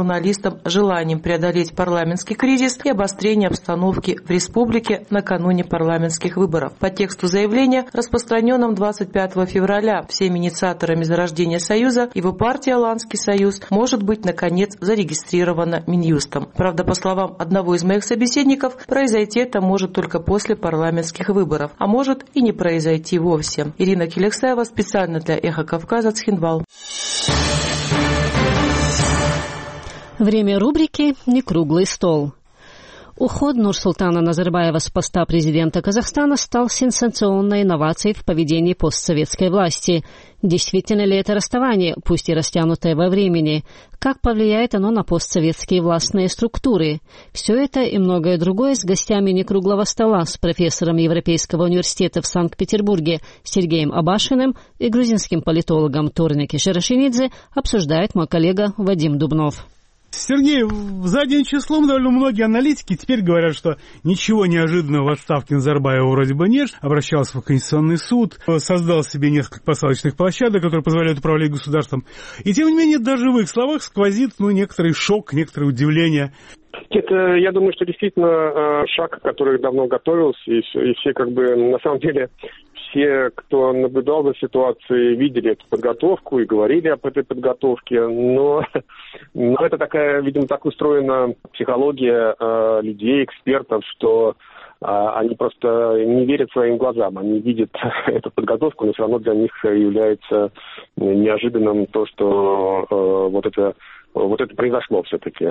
L: журналистам желанием преодолеть парламентский кризис и обострение обстановки в республике накануне парламентских выборов. По тексту заявления, распространенном двадцать пятого февраля всеми инициаторами зарождения Союза, его партия «Аланский союз» может быть, наконец, зарегистрирована Минюстом. Правда, по словам одного из моих собеседников, произойти это может только после парламентских выборов, а может и не произойти вовсе. Ирина Келексаева специально для «Эхо Кавказа», Цхинвал.
A: Время рубрики «Некруглый стол». Уход Нурсултана Назарбаева с поста президента Казахстана стал сенсационной инновацией в поведении постсоветской власти. Действительно ли это расставание, пусть и растянутое во времени? Как повлияет оно на постсоветские властные структуры? Все это и многое другое с гостями «Некруглого стола», с профессором Европейского университета в Санкт-Петербурге Сергеем Абашиным и грузинским политологом Торники Шарашинидзе обсуждает мой коллега Вадим Дубнов.
O: Сергей, задним числом довольно многие аналитики теперь говорят, что ничего неожиданного в отставке Назарбаева вроде бы нет. Обращался в Конституционный суд, создал себе несколько посадочных площадок, которые позволяют управлять государством. И тем не менее, даже в их словах сквозит ну, некоторый шок, некоторое удивление.
P: Это, я думаю, что действительно шаг, который давно готовился, и все, и все как бы, на самом деле, все, кто наблюдал за ситуацией, видели эту подготовку и говорили об этой подготовке, но, но это такая, видимо, так устроена психология э, людей, экспертов, что э, они просто не верят своим глазам, они видят эту подготовку, но все равно для них является неожиданным то, что э, вот это, вот это произошло все-таки.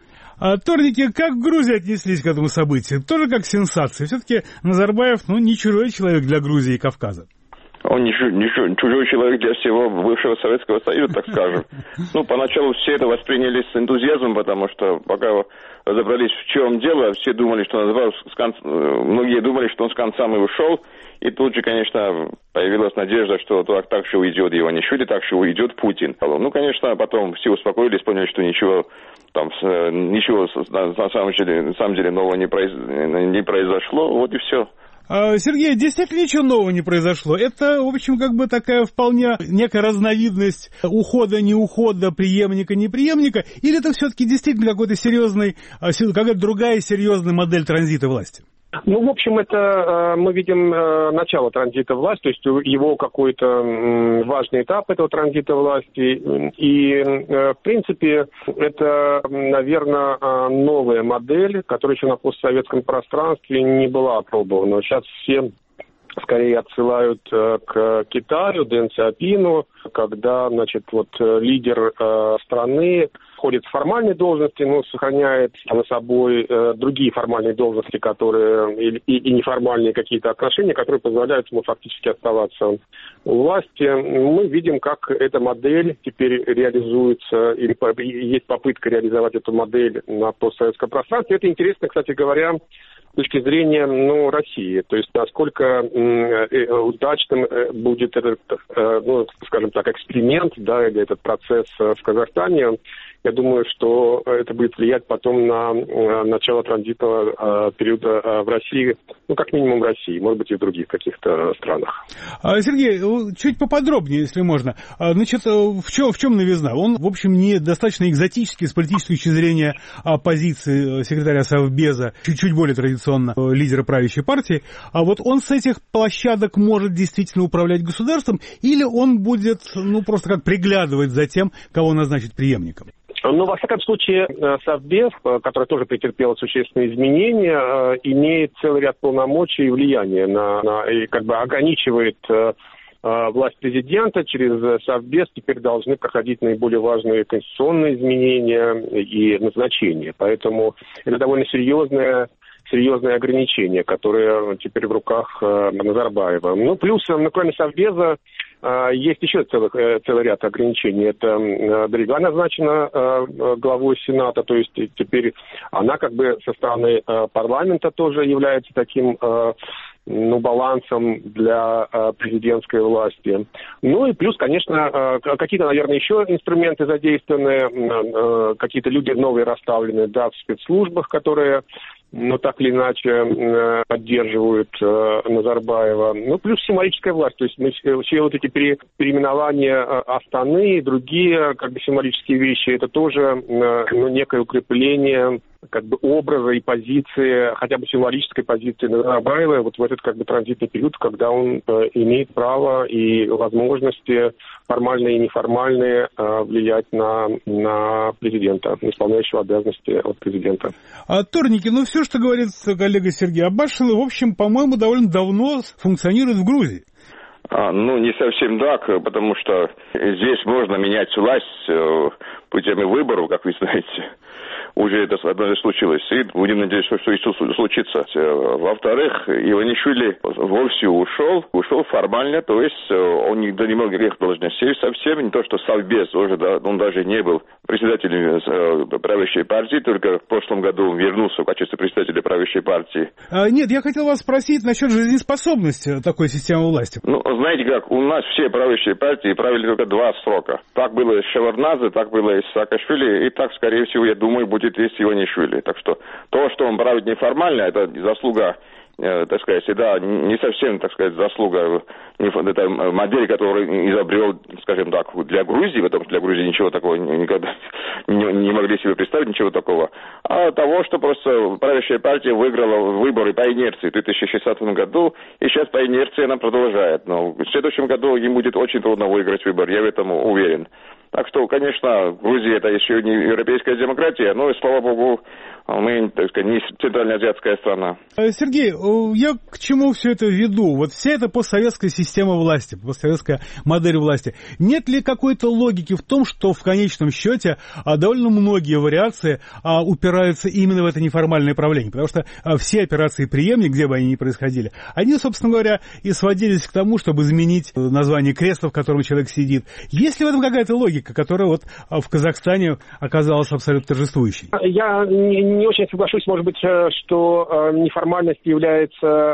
O: А Торники, как в Грузии отнеслись к этому событию? Тоже как сенсация. Все-таки Назарбаев, ну, не чужой человек для Грузии и Кавказа.
Q: Он не, не чужой человек для всего бывшего Советского Союза, так скажем. Ну, поначалу все это восприняли с энтузиазмом, потому что пока разобрались, в чем дело, все думали, что Назарбаев с конца, многие думали, что он с концами ушел. И тут же, конечно, появилась надежда, что так, так же уйдет Иванишвили, так же уйдет Путин. Ну, конечно, потом все успокоились, поняли, что ничего там ничего на самом деле, на самом деле нового не, произ... не произошло. Вот и все.
O: Сергей, действительно ничего нового не произошло. Это, в общем, как бы такая вполне некая разновидность ухода-не ухода, преемника-не преемника, или это все-таки действительно какой-то серьезный, какая-то другая серьезная модель транзита власти?
P: Ну, в общем, это мы видим начало транзита власти, то есть его какой-то важный этап этого транзита власти. И, в принципе, это, наверное, новая модель, которая еще на постсоветском пространстве не была опробована. Сейчас все скорее отсылают к Китаю, Дэн Сяопину, когда, значит, вот лидер страны входит в формальные должности, но сохраняет за собой э, другие формальные должности, которые и, и, и неформальные какие-то отношения, которые позволяют ему фактически оставаться у власти. Мы видим, как эта модель теперь реализуется, или по, есть попытка реализовать эту модель на постсоветском пространстве. Это интересно, кстати говоря, с точки зрения ну, России. То есть насколько э, удачным будет этот, э, ну, скажем так, эксперимент, да, или этот процесс в Казахстане. Я думаю, что это будет влиять потом на начало транзитного периода в России, ну, как минимум в России, может быть, и в других каких-то странах.
O: Сергей, чуть поподробнее, если можно. Значит, в чем, в чем новизна? Он, в общем, не достаточно экзотический с политической точки зрения позиции секретаря Совбеза, чуть-чуть более традиционно лидера правящей партии. А вот он с этих площадок может действительно управлять государством, или он будет, ну, просто как приглядывать за тем, кого назначить преемником?
P: Ну, во всяком случае, Совбез, который тоже претерпел существенные изменения, имеет целый ряд полномочий и влияния на, на и как бы ограничивает власть президента. Через Совбез теперь должны проходить наиболее важные конституционные изменения и назначения. Поэтому это довольно серьезное серьезные ограничения, которые теперь в руках Назарбаева. Ну, плюс, ну, кроме Совбеза, есть еще целый, целый ряд ограничений. Это Дарига назначена главой Сената, то есть теперь она как бы со стороны парламента тоже является таким ну, балансом для президентской власти. Ну и плюс, конечно, какие-то, наверное, еще инструменты задействованы, какие-то люди новые расставлены, да, в спецслужбах, которые но так или иначе поддерживают Назарбаева. Ну, плюс символическая власть. То есть все вот эти переименования Астаны и другие как бы символические вещи, это тоже ну, некое укрепление как бы образа и позиции, хотя бы символической позиции Назарбаева вот в этот как бы транзитный период, когда он э, имеет право и возможности формальные и неформальные э, влиять на, на президента, на исполняющего обязанности от президента.
O: А, Торники, ну все, что говорит коллега Сергей Абашин, в общем, по-моему, довольно давно функционирует в Грузии.
Q: А, ну, не совсем так, потому что здесь можно менять власть э, путем выборов, как вы знаете. Уже это однажды случилось, и будем надеяться, что это случится. Во-вторых, Иванишвили вовсе ушел, ушел формально, то есть он не занимал никаких должностей совсем, не то что совбез, уже, да, он даже не был председателем правящей партии, только в прошлом году он вернулся в качестве председателя правящей партии.
O: А, нет, я хотел вас спросить насчет жизнеспособности такой системы власти.
Q: Ну, знаете как, у нас все правящие партии правили только два срока. Так было с Шеварднадзе, так было и с Саакашвили, и так, скорее всего, я думаю, будет и с Иванишвили. Так что то, что он правит неформально, это заслуга, э, так сказать, да, не совсем, так сказать, заслуга это модель, которую изобрел, скажем так, для Грузии, потому что для Грузии ничего такого никогда не, не могли себе представить, ничего такого, а того, что просто правящая партия выиграла выборы по инерции в две тысячи шестнадцатом году, и сейчас по инерции она продолжает. Но в следующем году им будет очень трудно выиграть выбор, я в этом уверен. Так что, конечно, Грузия это еще не европейская демократия, но, и, слава богу, мы, так сказать, не центральноазиатская страна.
O: Сергей, я к чему все это веду? Вот вся эта постсоветская система власти, постсоветская модель власти. Нет ли какой-то логики в том, что в конечном счете довольно многие вариации упираются именно в это неформальное правление? Потому что все операции преемник, где бы они ни происходили, они, собственно говоря, и сводились к тому, чтобы изменить название кресла, в котором человек сидит. Есть ли в этом какая-то логика, которая вот в Казахстане оказалась абсолютно торжествующей?
P: Я не, не очень соглашусь, может быть, что неформальность является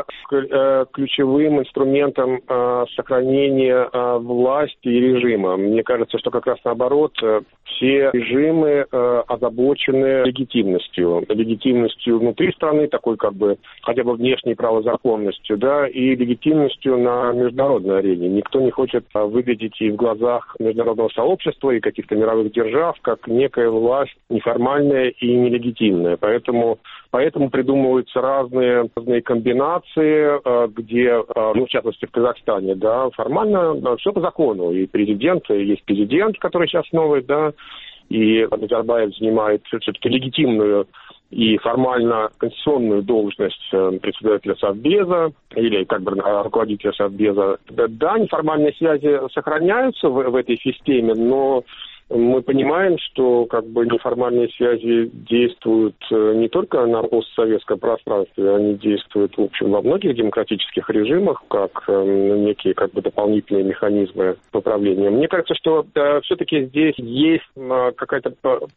P: ключевым инструментом сохранения власти и режима. Мне кажется, что как раз наоборот, все режимы озабочены легитимностью. Легитимностью внутри страны, такой как бы хотя бы внешней правозаконностью, да, и легитимностью на международной арене. Никто не хочет выглядеть и в глазах международного сообщества и каких-то мировых держав как некая власть неформальная и нелегитимная. Поэтому, поэтому придумываются разные, разные комбинации, где, ну, в частности, в Казахстане, да, формально все по закону. И президент, и есть президент, который сейчас новый, да, и Назарбаев занимает все-таки легитимную и формально конституционную должность председателя Совбеза или как бы руководителя Совбеза. Да, неформальные связи сохраняются в, в этой системе, но мы понимаем, что как бы неформальные связи действуют не только на постсоветском пространстве, они действуют, в общем, во многих демократических режимах, как некие как бы дополнительные механизмы управления. Мне кажется, что да, все-таки здесь есть какая-то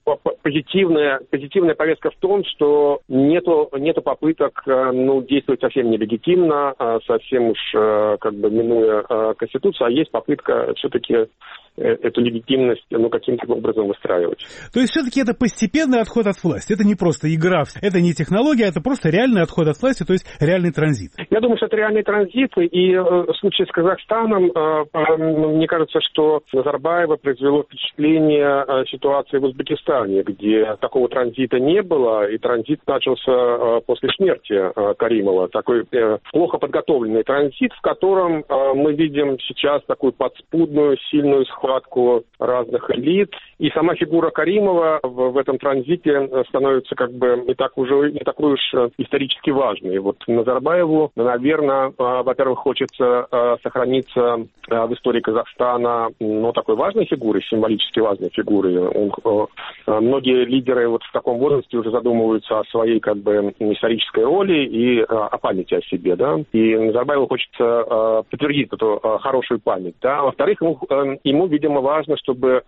P: позитивная, позитивная повестка в том, что нету, нету попыток ну, действовать совсем нелегитимно, совсем уж как бы минуя Конституцию, а есть попытка все-таки эту легитимность ну, каким-то образом выстраивать.
O: То есть все-таки это постепенный отход от власти. Это не просто игра, это не технология, это просто реальный отход от власти, то есть реальный транзит.
P: Я думаю, что это реальный транзит. И в случае с Казахстаном, мне кажется, что Назарбаева произвело впечатление ситуации в Узбекистане, где такого транзита не было, и транзит начался после смерти Каримова. Такой плохо подготовленный транзит, в котором мы видим сейчас такую подспудную, сильную схватку разных элит. И сама фигура Каримова в, в этом транзите становится как бы не, так уже, не такой уж исторически важной. Вот Назарбаеву, наверное, во-первых, хочется сохраниться в истории Казахстана ну, такой важной фигурой, символически важной фигурой. Он, многие лидеры вот в таком возрасте уже задумываются о своей как бы исторической роли и о памяти о себе. Да? И Назарбаеву хочется подтвердить эту хорошую память. Да? Во-вторых, ему, ему, видимо, важно, чтобы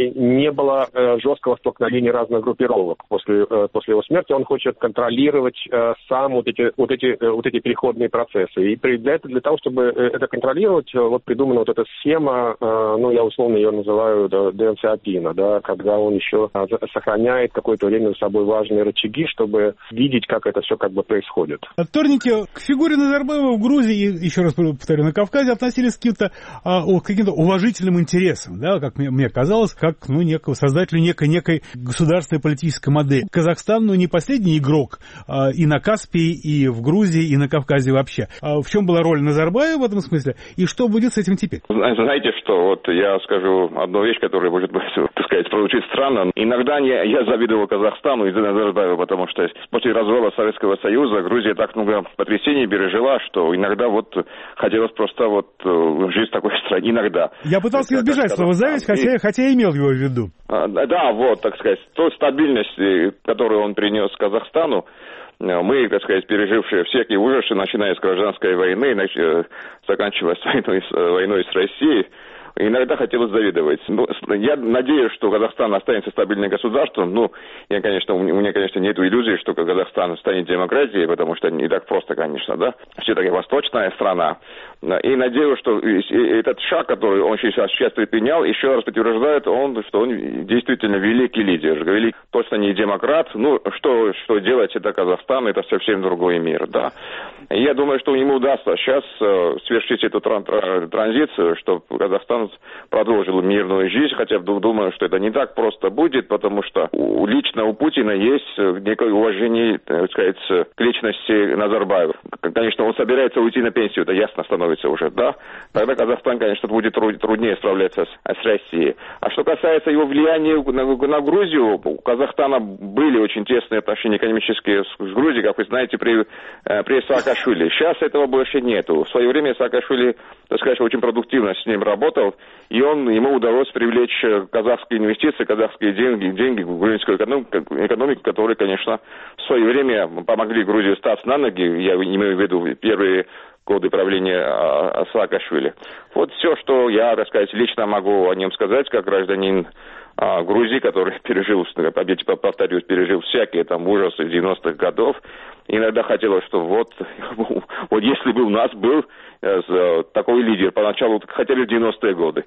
P: не было жесткого столкновения разных группировок. После, после его смерти он хочет контролировать сам вот эти, вот эти, вот эти переходные процессы. И для этого, для того, чтобы это контролировать, вот придумана вот эта схема, ну, я условно ее называю да, Дэн Сяопина, да, когда он еще сохраняет какое-то время за собой важные рычаги, чтобы видеть, как это все как бы происходит.
O: Вторники к фигуре Назарбаева в Грузии, еще раз повторю, на Кавказе относились к каким-то, а, каким-то уважительным интересам, да, как мне, мне казалось, как ну, некого создателю некой, некой государственной политической модели. Казахстан, ну, не последний игрок а, и на Каспии, и в Грузии, и на Кавказе вообще. А в чем была роль Назарбаева в этом смысле, и что будет с этим теперь?
Q: Знаете что, вот я скажу одну вещь, которая может быть, так сказать, прозвучит странно. Иногда не, я завидовал Казахстану из-за Назарбаева, потому что после развала Советского Союза Грузия так много потрясений пережила, что иногда вот хотелось просто вот жить в такой стране. Иногда.
O: Я пытался избежать слова «зависть», хотя, и... хотя имел его в виду.
Q: Да, вот, так сказать, той стабильности, которую он принес Казахстану, мы, так сказать, пережившие всякие ужасы, начиная с гражданской войны, заканчивая войной, войной с Россией, иногда хотелось завидовать. Ну, я надеюсь, что Казахстан останется стабильным государством. Ну, я, конечно, у меня, конечно, нет иллюзий, что Казахстан станет демократией, потому что не так просто, конечно, да. Все-таки восточная страна. И надеюсь, что этот шаг, который он сейчас, сейчас предпринял, еще раз подтверждает, он, что он действительно великий лидер. Велик, точно не демократ. Ну, что, что делать, это Казахстан, это совсем другой мир, да. И я думаю, что ему удастся сейчас совершить эту транзицию, чтобы Казахстан продолжил мирную жизнь, хотя думаю, что это не так просто будет, потому что у, лично у Путина есть некое уважение, так сказать, к личности Назарбаева. Конечно, он собирается уйти на пенсию, это ясно становится уже, да? Тогда Казахстан, конечно, будет труднее справляться с, с Россией. А что касается его влияния на, на Грузию, у Казахстана были очень тесные отношения экономические с, с Грузией, как вы знаете, при, при Саакашвили. Сейчас этого больше нету. В свое время Саакашвили, так сказать, очень продуктивно с ним работал, и он, ему удалось привлечь казахские инвестиции, казахские деньги, деньги в грузинскую экономику, экономику, которые, конечно, в свое время помогли Грузии стать на ноги, я имею в виду первые годы правления Саакашвили. Вот все, что я, так сказать, лично могу о нем сказать, как гражданин а, Грузии, который пережил, опять повторюсь, пережил всякие там ужасы девяностых годов. Иногда хотелось, что вот, вот если бы у нас был такой лидер, поначалу хотя бы в девяностые годы.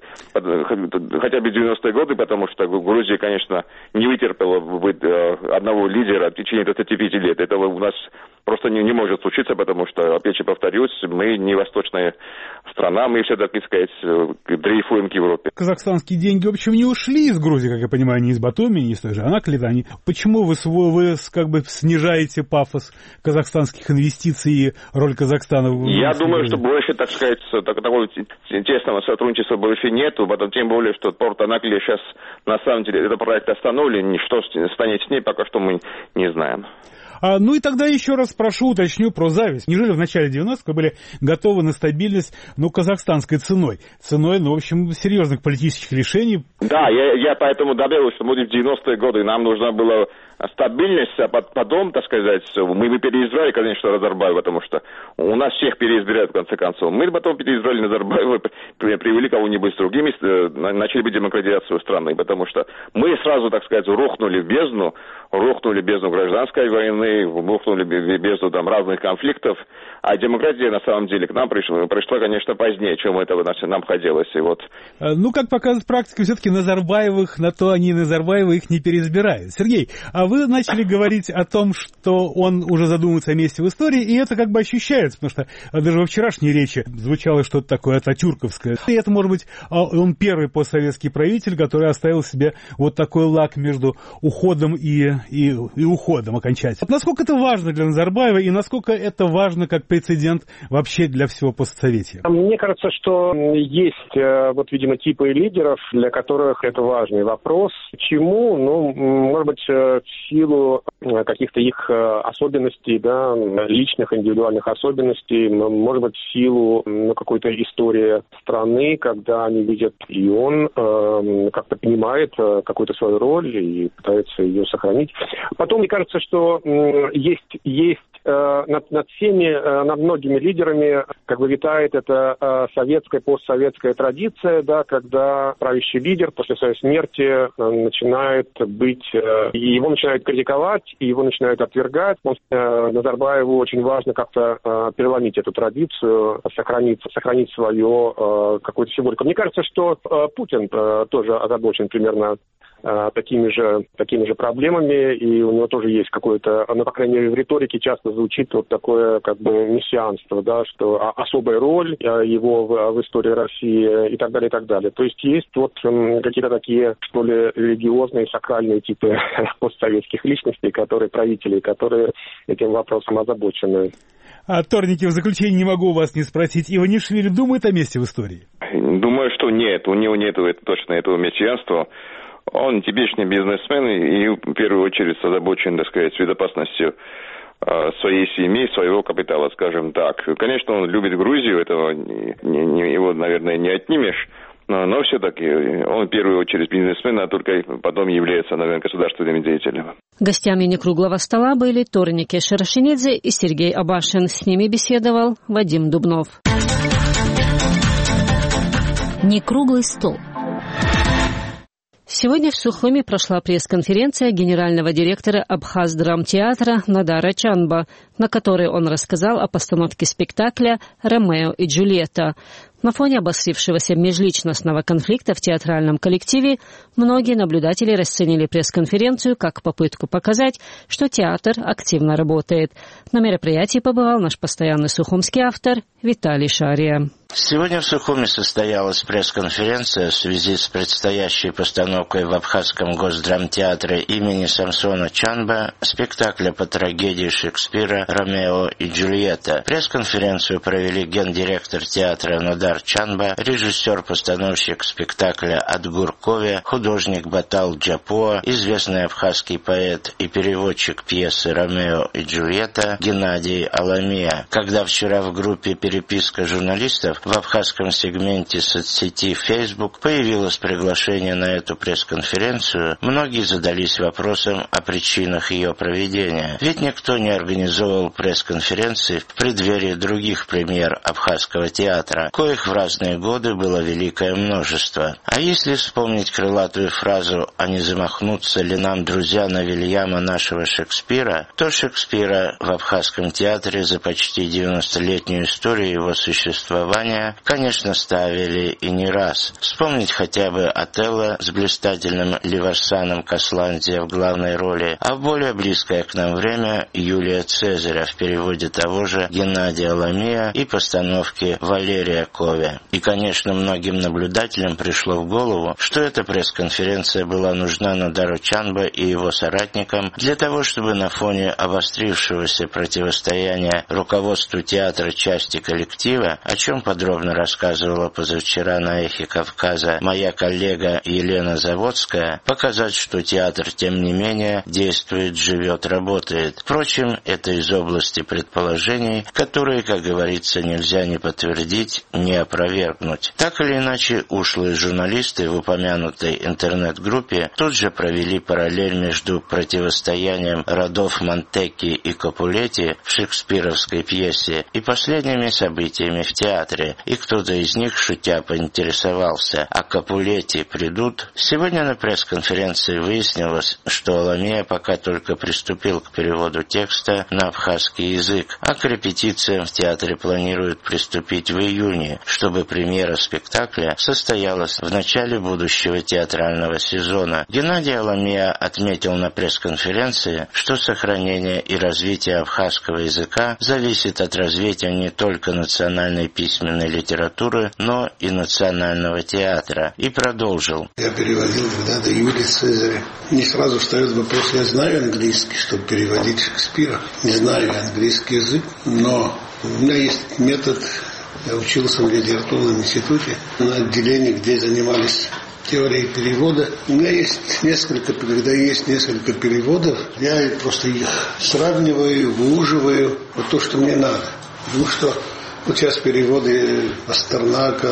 Q: Хотя бы в девяностые годы, потому что Грузия, конечно, не вытерпела бы одного лидера в течение двадцати пяти лет. Этого у нас просто не, не может случиться, потому что, опять же повторюсь, мы не восточная страна, мы все-таки, так сказать, дрейфуем к Европе.
O: Казахстанские деньги, в общем, не ушли из Грузии, как я понимаю, не из Батуми, не из той же Анаклида. Почему вы, вы как бы снижаете пафос казахстанских инвестиций и роль Казахстана в Грузии?
Q: Я думаю, что больше, так сказать, такого тесного сотрудничества больше нету, потом тем более, что порт Анаклия сейчас, на самом деле, этот проект остановлен, что станет с ней, пока что мы не знаем.
O: А, ну и тогда еще раз прошу, уточню про зависть. Неужели в начале девяностых вы были готовы на стабильность, ну, казахстанской ценой? Ценой, ну, в общем, серьезных политических решений.
Q: Да, я, я поэтому добавил, что мы в девяностые годы нам нужна была стабильность, а потом, так сказать, мы бы переизбрали, конечно, Назарбаева, потому что у нас всех переизбирают, в конце концов. Мы потом переизбрали Назарбаева, привели кого-нибудь с другими, начали бы демократизацию страны, потому что мы сразу, так сказать, рухнули в бездну, рухнули в бездну гражданской войны, рухнули в бездну там разных конфликтов, а демократия, на самом деле, к нам пришла, пришла, конечно, позднее, чем этого нам хотелось. И вот.
O: Ну, как показывает практика, все-таки Назарбаевых, на то они Назарбаевы их не переизбирают. Сергей, а вы начали говорить о том, что он уже задумывается о месте в истории, и это как бы ощущается, потому что даже во вчерашней речи звучало что-то такое ататюрковское. И это, может быть, он первый постсоветский правитель, который оставил себе вот такой лак между уходом и, и, и уходом окончательно. Насколько это важно для Назарбаева, и насколько это важно как прецедент вообще для всего постсоветия?
P: Мне кажется, что есть, вот, видимо, типы лидеров, для которых это важный вопрос. Почему? Ну, может быть, в силу каких-то их особенностей, да, личных, индивидуальных особенностей, может быть, в силу ну, какой-то истории страны, когда они видят, и он э, как-то понимает какую-то свою роль и пытается ее сохранить. Потом, мне кажется, что э, есть, есть э, над, над всеми, э, над многими лидерами, как бы витает эта э, советская, постсоветская традиция, да, когда правящий лидер после своей смерти э, начинает быть, э, его начинают критиковать, и его начинают отвергать. Он, э, Назарбаеву очень важно как-то э, переломить эту традицию, сохранить, сохранить свою э, какую-то символику. Мне кажется, что э, Путин э, тоже озабочен примерно э, такими же, такими же проблемами, и у него тоже есть какое-то, ну, по крайней мере, в риторике часто звучит вот такое, как бы, мессианство, да, что особая роль его в, в истории России и так далее, и так далее. То есть есть вот э, какие-то такие, что ли, религиозные, сакральные типы постсоветских личностей, которые правители, которые этим вопросом озабочены.
O: А, Торники, в заключение не могу вас не спросить. Иванишвили думает о месте в истории?
Q: Думаю, что нет. У него нет точно этого мессианства. Он типичный бизнесмен и в первую очередь озабочен, так сказать, безопасностью своей семьи, своего капитала, скажем так. Конечно, он любит Грузию, этого не, не, его, наверное, не отнимешь. Но, но все-таки он в первую очередь бизнесмен, а только потом является, наверное, государственным деятелем.
A: Гостями некруглого стола были Торники Шарашинидзе и Сергей Абашин. С ними беседовал Вадим Дубнов. Некруглый стол. Сегодня в Сухуми прошла пресс-конференция генерального директора Абхаз-драмтеатра Надара Чанба, на которой он рассказал о постановке спектакля «Ромео и Джульетта». На фоне обострившегося межличностного конфликта в театральном коллективе многие наблюдатели расценили пресс-конференцию как попытку показать, что театр активно работает. На мероприятии побывал наш постоянный сухумский автор Виталий Шария.
R: Сегодня в Сухуми состоялась пресс-конференция в связи с предстоящей постановкой в Абхазском госдрамтеатре имени Самсона Чанба спектакля по трагедии Шекспира «Ромео и Джульетта». Пресс-конференцию провели гендиректор театра Надар Чанба, режиссер-постановщик спектакля Адгур Кове, художник Батал Джапоа, известный абхазский поэт и переводчик пьесы «Ромео и Джульетта» Геннадий Аламия. Когда вчера в группе «Переписка журналистов» в абхазском сегменте соцсети Facebook появилось приглашение на эту пресс-конференцию, многие задались вопросом о причинах ее проведения. Ведь никто не организовывал пресс-конференции в преддверии других премьер абхазского театра, коих в разные годы было великое множество. А если вспомнить крылатую фразу «А не замахнутся ли нам, друзья, на Вильяма нашего Шекспира?», то Шекспира в абхазском театре за почти девяностолетнюю историю его существования, конечно, ставили и не раз. Вспомнить хотя бы Отелло с блистательным Леварсаном Касландзе в главной роли, а в более близкое к нам время Юлия Цезаря в переводе того же Геннадия Аламия и постановки Валерия Кове. И, конечно, многим наблюдателям пришло в голову, что эта пресс-конференция была нужна Надару Чанба и его соратникам для того, чтобы на фоне обострившегося противостояния руководству театра части коллектива, о чем подробно рассказывала позавчера на «Эхе Кавказа» моя коллега Елена Заводская, показать, что театр, тем не менее, действует, живет, работает. Впрочем, это из области предположений, которые, как говорится, нельзя ни подтвердить, ни опровергнуть. Так или иначе, ушлые журналисты в упомянутой интернет-группе тут же провели параллель между противостоянием родов Монтекки и Капулетти в шекспировской пьесе и последними событиями в театре, и кто-то из них, шутя, поинтересовался, а Капулетти придут? Сегодня на пресс-конференции выяснилось, что Аламия пока только приступил к переводу текста на абхазский язык, а к репетициям в театре планируют приступить в июне, чтобы премьера спектакля состоялась в начале будущего театрального сезона. Геннадий Аламия отметил на пресс-конференции, что сохранение и развитие абхазского языка зависит от развития не только национальной письменной литературы, но и национального театра, и продолжил.
S: Я переводил когда-то Юлия Цезаря. Не сразу встает вопрос, я знаю английский, чтобы переводить Шекспира. Не знаю английский язык, но у меня есть метод. Я учился в литературном институте на отделении, где занимались теорией перевода. У меня есть несколько, когда есть несколько переводов, я просто их сравниваю, выуживаю вот то, что мне надо. Потому что вот сейчас переводы Пастернака,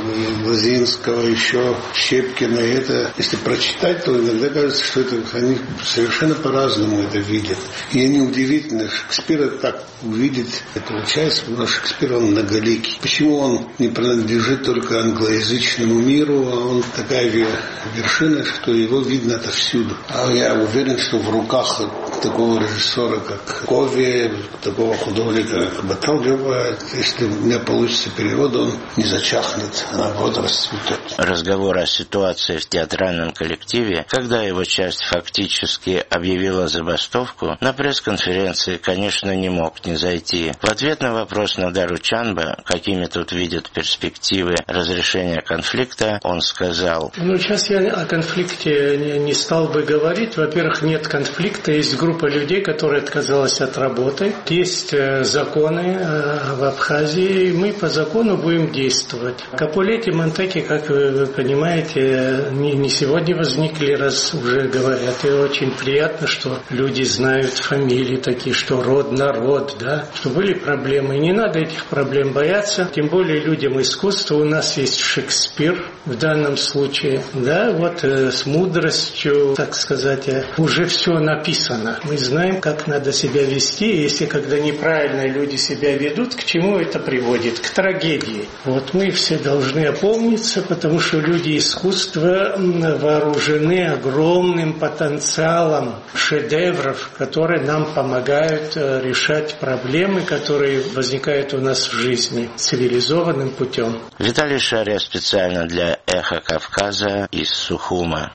S: Лозинского, еще Щепкина, и это, если прочитать, то иногда кажется, что это, они совершенно по-разному это видят. И неудивительно, Шекспира так увидеть, это получается, потому что Шекспир, он многоликий. Почему он не принадлежит только англоязычному миру, а он такая вершина, что его видно отовсюду. А я уверен, что в руках такого режиссера, как Кови, такого художника, как Баталгева. Если у меня получится перевод, он не зачахнет, а наоборот расцветет.
R: Разговор о ситуации в театральном коллективе, когда его часть фактически объявила забастовку, на пресс-конференции, конечно, не мог не зайти. В ответ на вопрос Надару Чанба, какими тут видят перспективы разрешения конфликта, он сказал:
T: Ну, сейчас я о конфликте не, не стал бы говорить. Во-первых, нет конфликта. Есть группа людей, которая отказалась от работы. Есть законы в Абхазии, и мы по закону будем действовать. Капулети, Монтеки, как вы понимаете, не, не сегодня возникли, раз уже говорят. И очень приятно, что люди знают фамилии такие, что род, народ, да, что были проблемы. И не надо этих проблем бояться. Тем более людям искусства. У нас есть Шекспир в данном случае. Да, вот э, с мудростью, так сказать, э, уже все написано. Мы знаем, как надо себя вести. Если когда неправильно люди себя ведут, к чему это приводит? К трагедии. Вот мы все должны опомниться, потому что люди искусства вооружены огромным потенциалом шедевров, которые нам помогают э, решать проблемы, которые возникают у нас в жизни цивилизованным путем.
R: Виталий Шария специально для «Эхо Кавказа» из Сухума.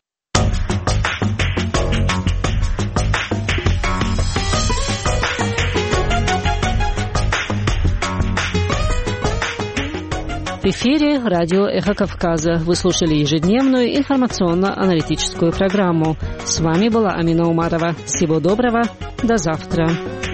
A: В эфире радио «Эхо Кавказа». Вы слушали ежедневную информационно-аналитическую программу. С вами была Амина Умарова. Всего доброго. До завтра.